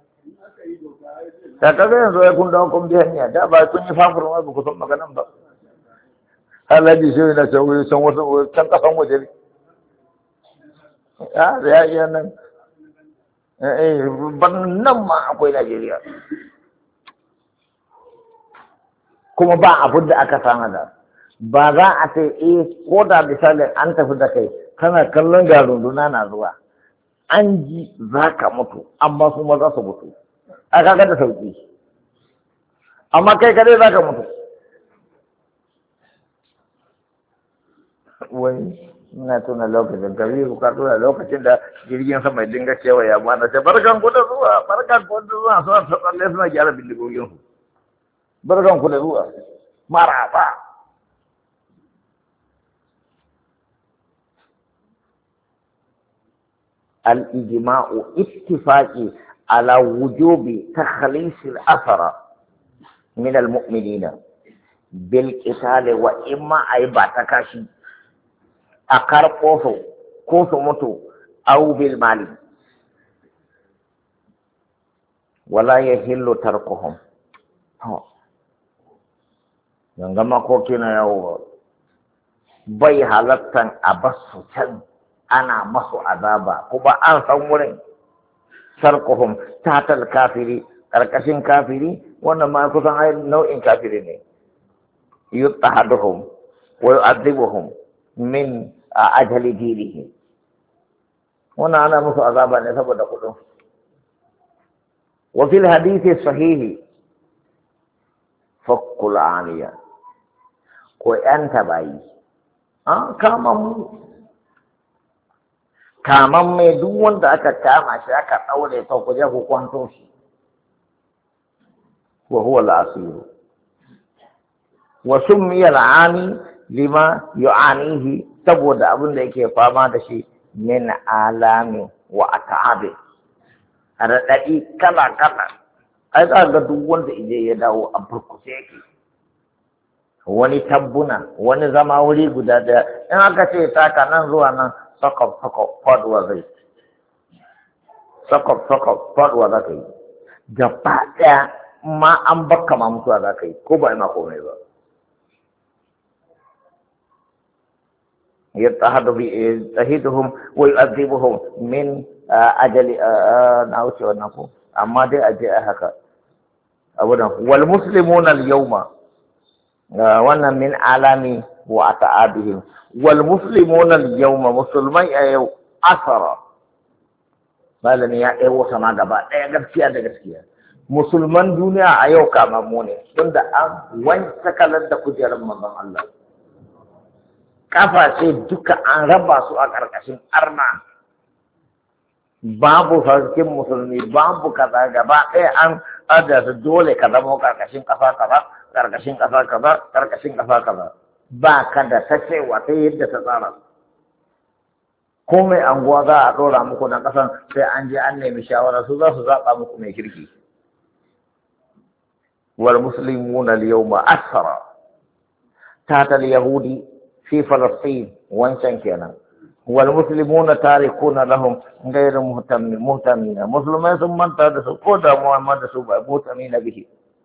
da kaga yanzu ya kun dawo kun bi hanya da ba kun yi fafur ma ba ku san maganan ba halaji shi na can wuri can wasu can kasan waje ne ya iya nan nan ma akwai Najeriya kuma ba abin da aka sana da ba za a ce ko da misali an tafi da kai kana kallon ga runduna na zuwa an ji za ka mutu amma su ma za su mutu a kaga da sauki amma kai kadai za ka mutu wani ina tuna lokacin kabiru ka tuna lokacin da jirgin sama ya dinga kewaya ma da ce barkan ku da zuwa suna ta tsalle suna gyara bindigogin su barkan ku da zuwa maraba الإجماع اتفاقي على وجوب تخليص الأثر من المؤمنين بالقتال وإما أي باتكاشي أقر قوسو متو أو بالمال ولا يهل تركهم ينغما كوكينا يو bai halattan a basu can ana masu azaba kuma an san wurin sarkuhum tatal kafiri karkashin kafiri wannan ma kusan ai nau'in kafiri ne yuttahaduhum wa yu'adhibuhum min ajali dinihi wannan ana musu azaba ne saboda kudin wa fil hadithi sahihi fakkul aniya ko yan tabayi kaman mai duk wanda aka kama shi aka ɗaure ta kuje ku kwanto shi wa huwa al-asiru wa summiya al-ani lima yu'anihi saboda abin da yake fama da shi min alami wa ata'abi radadi kala ai za ga duk wanda ije ya dawo a burkushe yake wani tabbuna wani zama wuri guda daya in aka ce taka nan zuwa nan sakop faduwa zai sakop faduwa za ka yi gaba daya ma an baka ma mutuwa za ka yi ko ba ma komai ba yattahiduhum wa yu'adhibuhum min ajali na wuce wannan ko amma dai aje a haka abudan wal muslimuna al yawma wannan min alami wa ata'abihim wal muslimuna al-yawma musulmai a yau asara malami ya ɗaya sama gaba ɗaya gaskiya da gaskiya musulman duniya a yau kamammu ne tunda an wanke kalar da kujerar manzon Allah kafa ce duka an raba su a ƙarƙashin arna babu sarkin musulmi babu kaza gaba ɗaya an adasa dole ka zama ƙarƙashin ƙasa kaza ƙarƙashin ƙasa kaza ƙarƙashin ƙasa kaza ba ka da ta cewa ta yadda ta tsara ko mai anguwa za a ɗora muku na ƙasan sai an je an nemi shawara su za su zaɓa muku mai kirki wal muslimuna al-yawma asfara tata al-yahudi fi falastin wancan kenan wal muslimuna tarikuna lahum ghayr muhtamina musulmai sun manta da su ko da muhammad da su ba muhtamina bihi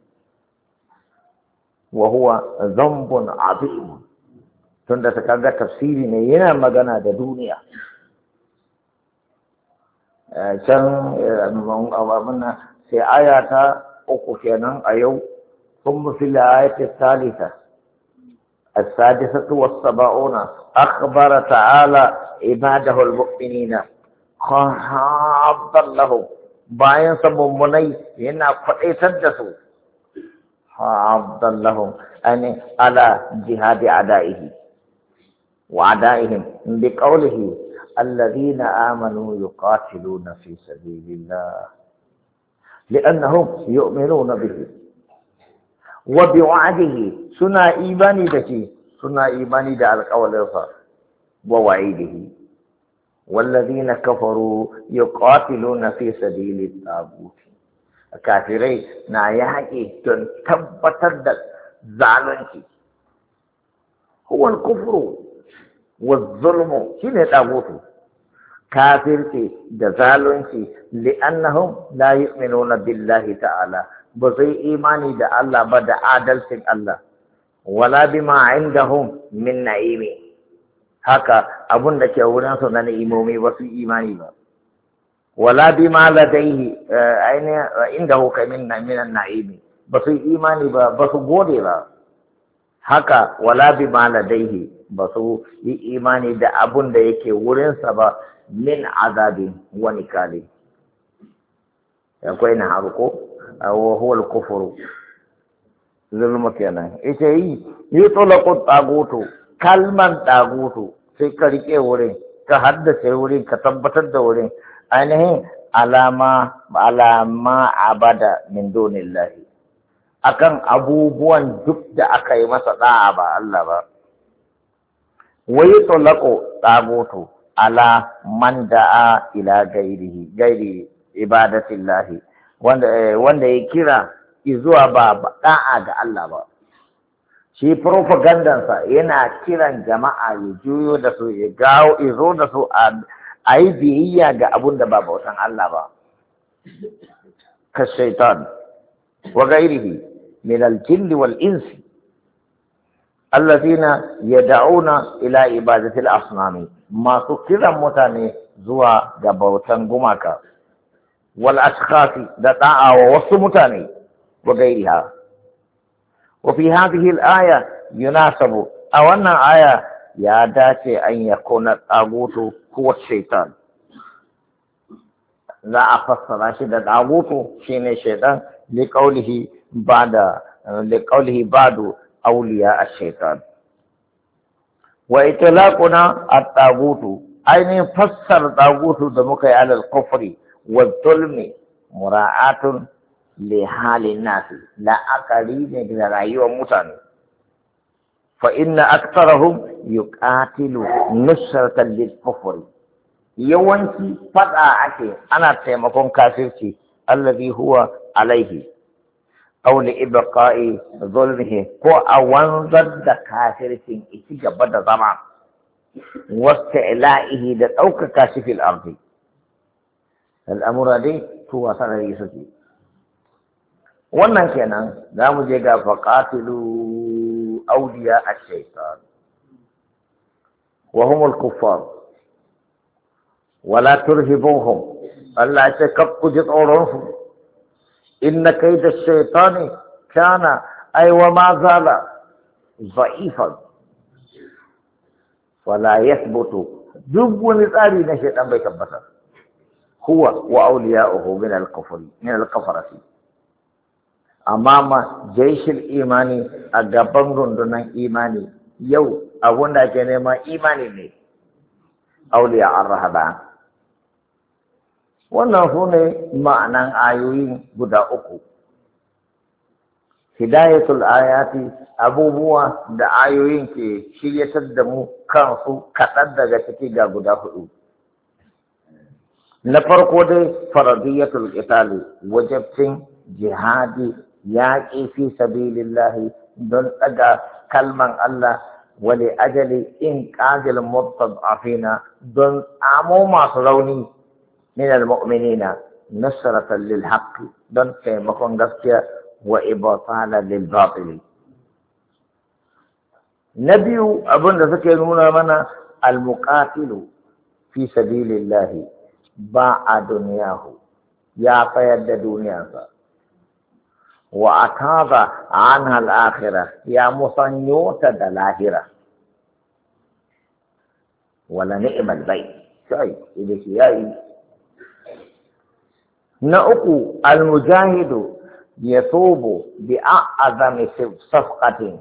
wa huwa dhanbun azim tunda ta kaga tafsiri ne yana magana da duniya can sai aya ta uku kenan a yau kuma fil ayati thalitha السادسة والسبعون أخبر تعالى عباده المؤمنين خاضا لهم باين سبمني هنا فتيسدسوا خاضا لهم أن على جهاد أعدائه وأعدائهم بقوله الذين آمنوا يقاتلون في سبيل الله لأنهم يؤمنون به وبوعده سنا إيماني دكي سنا إيماني دا القول ووعيده والذين كفروا يقاتلون في سبيل الطاغوت كافرين نايحكي تنتبتر ظالمتي هو الكفر والظلم شنو طاغوت كافرتي دا ظالمتي لأنهم لا يؤمنون بالله تعالى ba zai imani da Allah ba da adalcin Allah wala bima indahum min na'imi haka abun da ke wurin su na ni'imomi ba su imani ba wala bima ladaihi indahu ka min na'imi ba su imani ba ba su gode ba haka wala bima ladaihi ba su yi imani da abun da yake wurin sa ba min azabin wa nikali akwai na haruko وهو الكفر ظلم kenan ita yi tulaqut tagutu kalman tagutu sai ka rike wurin ka haddace wurin ka tabbatar da wurin ainihin alama abada min dunillahi akan abubuwan duk da aka yi masa da'a ba Allah ba wai tulaqu tagutu ala man da'a ila gairi ibadatillahi wanda ya kira zuwa ba da'a ga Allah ba. Shi propagandansa yana kiran jama'a ya juyo da su ya zo da su a yi biyayya ga abun da ba bautan Allah ba. Ka shaitan wa gairihi min al-jinni wal insi allazina yad'una ila ibadati al-asnami, masu kiran mutane zuwa ga bautan gumaka, wal ashkhasi da da'a wa wasu mutane wa gairiha. wa fi hadhihi al-aya yunasabu, a wannan aya ya dace an yakuna tagutu huwa shaitan. Za a fassara shi da tagutu shine shaitan liqaulihi ba'du awliya ash-shaytan. wa itlaquna at-tagutu, ainihin fassar tagutu da muka yi alal kufri wa zulmi mura'atun li halin nasi, la'akari ne da rayuwar mutane. fa inna aktharahum yuqatilu nusratan lil kufri, yawanci fada ake ana taimakon kafirci allazi huwa alaihi aw li ibqa'i zulmihi, ko a wanzar da kafircin ci gaba da zama, wasti'la'ihi da ɗaukaka shi fil ardi. al'amura dai to wasa da suke. Wannan kenan za mu je ga faqatilu awliya ash-shaytan wa humul kuffar wala turhibuhum, Allah ya ce kafku ji tsoron su. inna kaida ash-shaytani kana ay wa ma zala dha'ifan wala yathbutu, duk wani tsari na shaytan bai tabbata. huwa wa awliya'uhu min al-kafarati amama jaishil imani, a gaban rundunan imani. yau abun da ake nema imani ne, awliya ar-rahman. wannan su ne ma'anan ayoyin guda uku. hidayatul ayati, abubuwa da ayoyin ke shiryatar da mu kansu, kaɗan daga ciki ga guda hudu. na farko dai faradiyatul qitali, wajibcin jihadi, yaƙi fi sabilillahi don ɗaga kalman Allah, wali ajali in qadil mustad'afina, don amo masu rauni min almu'minina, nasratan lil haqqi, don taimakon gaskiya, wa ibtala lil batil. na biyu abin da suke nuna mana almuqatilu fi sabilillahi ba a duniyahu, ya fayar da duniyarsa, wa ataba anha al-akhirah, ya musanyo ta da lahira. wala ni'mal bay, sai idan shi yayi. na uku al-mujahidu yatubu bi a'zami safqatin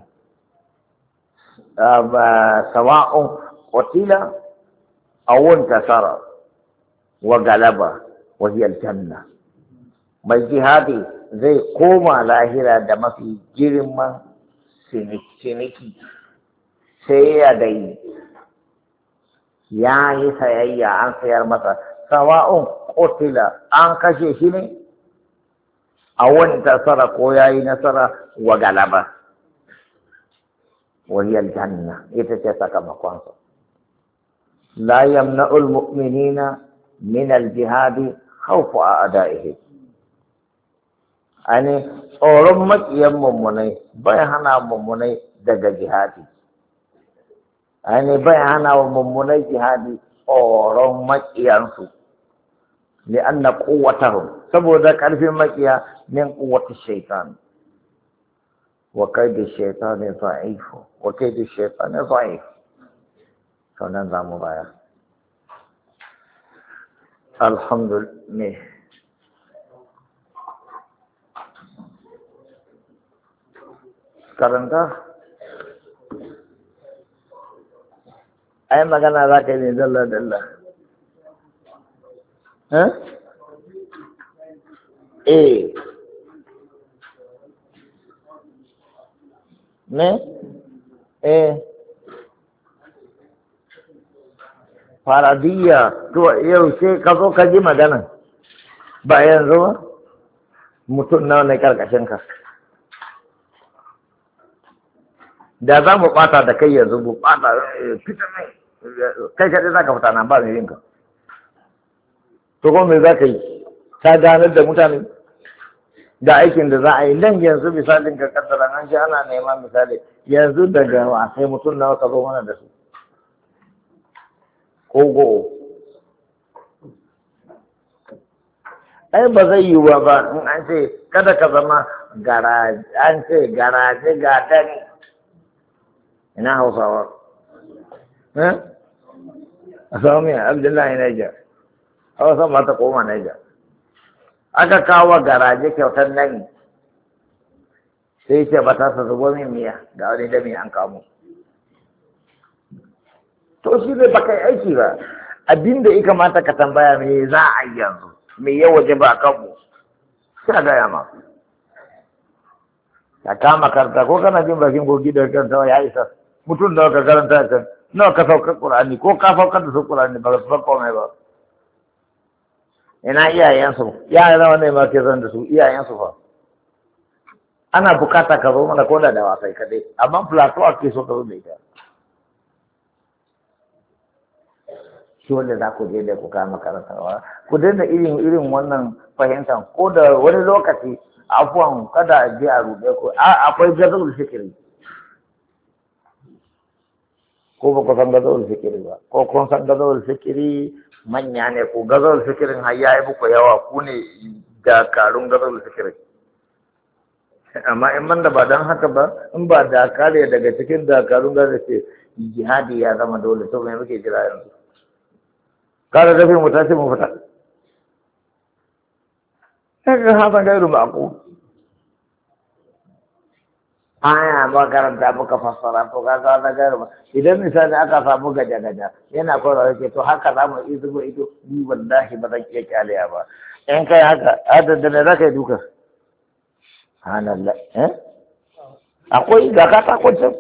sawa'un qutila aw intasara wa galaba wa hiya al-janna. mai jihadi zai koma lahira da mafi girman ciniki, sai ya dai ya yi sayayya, an sayar masa, sawa'un qutila, an kashe shi ne a wani tasara, ko ya yi nasara, wa galaba wa hiya al-janna, ita ce sakamakonsa. la yamna'u al-mu'minina min al-jihadi khawfu a'da'ihi, ani tsoron makiyan mummunai bai hana mummunai daga jihadi, ani bai hana wa mummunai jihadi tsoron makiyansu. li'anna quwwatahum, saboda karfin makiya min quwwati shaitan, wa kaidu shaitani da'if, wa kaidu shaitani da'if. sannan za mu baya. alhamdulillah. karanta ai magana za ka yi ne dalla ne faradiyya to yau sai ka zo ka ji magana ba yanzu ba mutum nawa ne karkashin ka da za mu bata da kai yanzu mu bata fitar mai kai kaɗai za ka fita nan ba mai yinka to kuma me za ka yi ta ganar da mutane da aikin da za a yi nan yanzu misalin ka kaddara an ji ana neman misali yanzu daga wasai mutum nawa ka zo mana da su ko ai ba zai yi wa ba in an ce kada ka zama garaje an ce garaje ga dani ina hausawa a samu mai abdullahi naija hausa ma ta koma naija aka kawo garaje kyautar nan sai ce ba ta sa zubo min miya ga wani dami an kamo to shi ne baka yi aiki ba abinda ya kamata ka tambaya me za a yi yanzu me ya waje ba kanmu sai gaya ma ka kama karta ko kana jin bakin gogi da karanta ya isa mutum da ka karanta kan nawa ka saukar Qur'ani ko ka saukar da su Qur'ani ba su san komai ba ina iyayensu yara nawa ne ma ke zan da su iyayensu fa ana bukata ka zo mana koda da wasai kadai amma plateau ake so ka zo da ita shi wanda za ku je da ku kama karantarwa ku daina irin wannan fahimtar ko da wani lokaci afuwan kada a je a ruɗe ku akwai gazawar fikiri ko ba ku san gazawar fikiri ba ko kun san gazawar fikiri manya ne ko gazawar fikirin har ya yi muku yawa ku ne dakarun gazawar fikiri amma in man da ba don haka ba in ba dakare daga cikin dakarun gazawar ce jihadi ya zama dole to mai muke jira yanzu kada zafi mu tashi mu fita kaga hasan gairu ma'qul aya makaranta muka fassara to kaga na gairu idan misali aka samu gaja yana kora yake to haka za mu yi zubo ido ni wallahi ba zan iya kyaleya ba in kai haka adada ne za ka yi duka hanallah akwai ga ka ta kwancin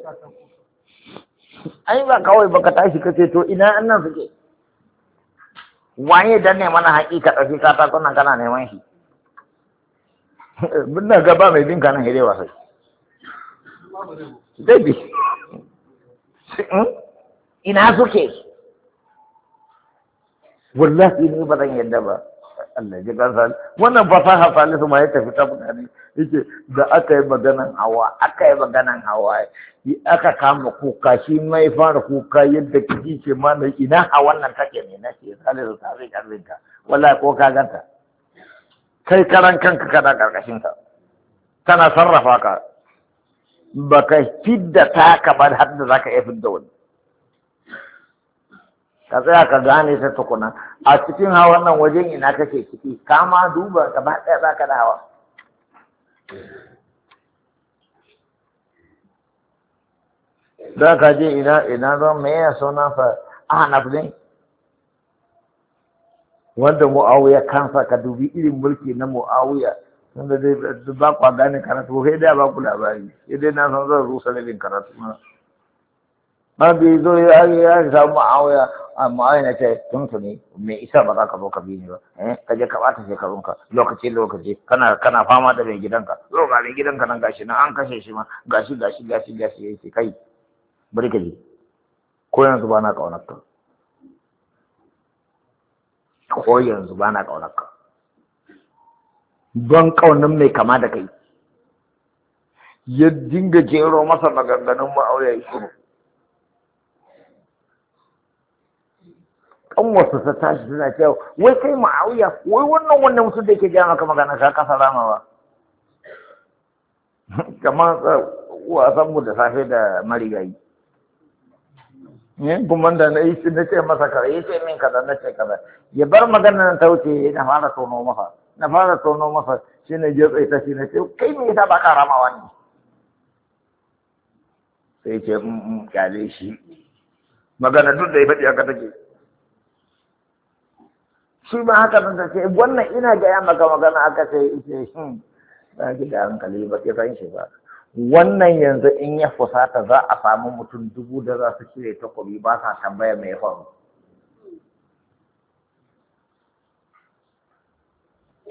ai ba kawai baka tashi kace to ina annan suke waye dan ne mana haƙiƙa ɗauki katakon nan kana neman shi binna gaba mai bin kanan hirewa sai zai bi ina suke wallahi ne ba zan yadda ba Allah ji kansa wannan fasaha salisu ma ya tafi ta mutane yake da aka yi maganan hawa aka kama kuka shi mai fara kuka yadda kiji ce mana ina hawan nan take ne na ce salisu ta zai karfinka wallahi ko ka ganta kai karan kanka kana karkashin ka tana sarrafa ka baka fidda ta ka ba har da zaka iya fidda wani ka tsaya ka gane ta tukuna a cikin hawan nan wajen ina kake ciki ka ma duba gaba ɗaya za ka da hawa za ka je ina ruwan mai yana suna fa Ahnaf ne wanda Mu'awiya kansa ka dubi irin mulki na Mu'awiya wanda dai ba kwa gane karatu sai dai ba ku labari sai dai na san zan rusa rabin karatu ma ma bai zo ya samu Mu'awiya na ce tuntuni me isa ba za ka zo ka bi ni ba ka je ka bata shekarunka lokaci kana fama da mai gidanka zo ga mai gidanka nan gashi nan an kashe shi ma gashi yace kai bari ka je ko yanzu ba na kaunarka don kaunin mai kama da kai ya dinga jero masa maganganun Mu'awiya ya shiru kanwarsa ta tashi tana cewa wai kai Mu'awiya wai wannan mutum da yake gaya maka magana ka kasa ramawa kamar wasan mu da safe da marigayi kuma da na yi na ce masa kaza ya ce min kaza na ce kaza ya bar magana nan ta wuce na fara tono masa shi ne je tsaita shi na ce kai me yasa ba ka ramawa ne sai ce kyale shi magana duk da ya faɗi haka take shi ma haka nan ta ce wannan ina gaya maka magana aka ce ba ki da hankali ba ke san shi ba wannan yanzu in ya fusata za a samu mutum 1000 da za su cire takobi ba sa tambaya mai faru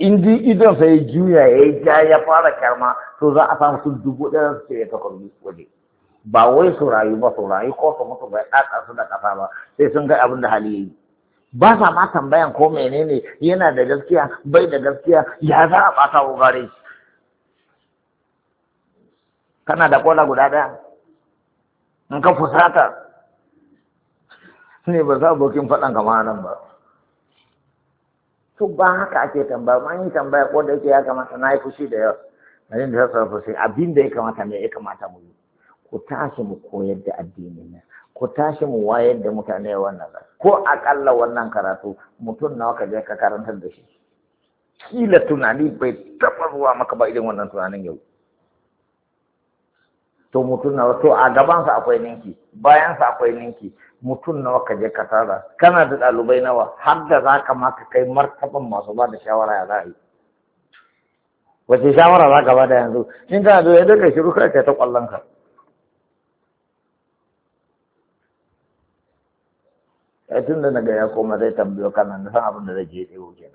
in ji idon sai juya ya yi ja ya fara kyarma to za a samu su 1,000 su ce ya takobi waje ba wai su rayu ba su rayu ko su mutu bai ɗaɗa su da ƙasa ba sai sun ga abin da hali ya yi ba sa ma tambayan ko menene yana da gaskiya bai da gaskiya ya za a ɓata wugare kana da ƙola guda ɗaya in ka fusata ne ba za abokin faɗan kama nan ba to ba haka ake tambaya ma yi tambaya ko da yake ya kamata na yi fushi da yawa na yin da sassa fushi abin da ya kamata me ya kamata mu yi ku tashi mu koyar da addini ne ku tashi mu wayar da mutane wannan ko akalla wannan karatu mutum nawa ka je ka karantar da shi kila tunani bai taɓa zuwa maka ba irin wannan tunanin yau to mutum nawa to a gabansa akwai ninki bayansa akwai ninki mutum nawa ka je ka tara kana da ɗalibai nawa har da za ka maka kai martaban masu ba da shawara ya za a yi wace shawara za ka ba da yanzu in kana da yadda ka shiru kai ta ƙwallon ka tun da na ga ya koma zai tambayo kana na san abin da zai je tsayo kenan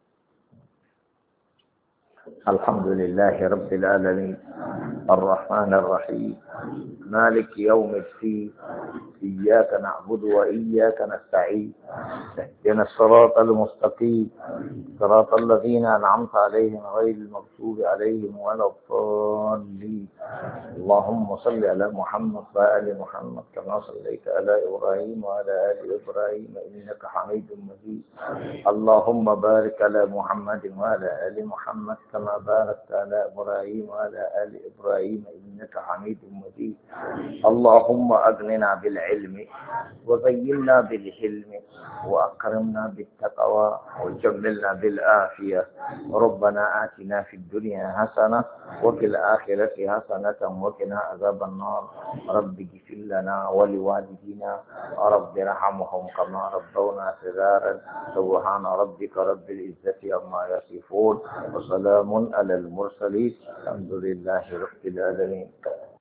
الحمد لله رب العالمين الرحمن الرحيم مالك يوم الدين إياك نعبد وإياك نستعين اهدنا الصراط المستقيم صراط الذين أنعمت عليهم غير المغضوب عليهم ولا الضالين اللهم صل على محمد وآل محمد كما صليت على إبراهيم وعلى آل إبراهيم إنك حميد مجيد اللهم بارك على محمد وعلى آل محمد كما باركت على إبراهيم وعلى آل إبراهيم إنك حميد مجيد اللهم أغننا بالعلم وزينا بالحلم وأكرمنا بالتقوى وجملنا بالعافية ربنا آتنا في الدنيا حسنة وفي الآخرة حسنة وقنا عذاب النار رب اغفر لنا ولوالدينا رب ارحمهم كما ربونا صغارا سبحان ربك رب العزة عما يصفون وسلام على المرسلين الحمد لله رب العالمين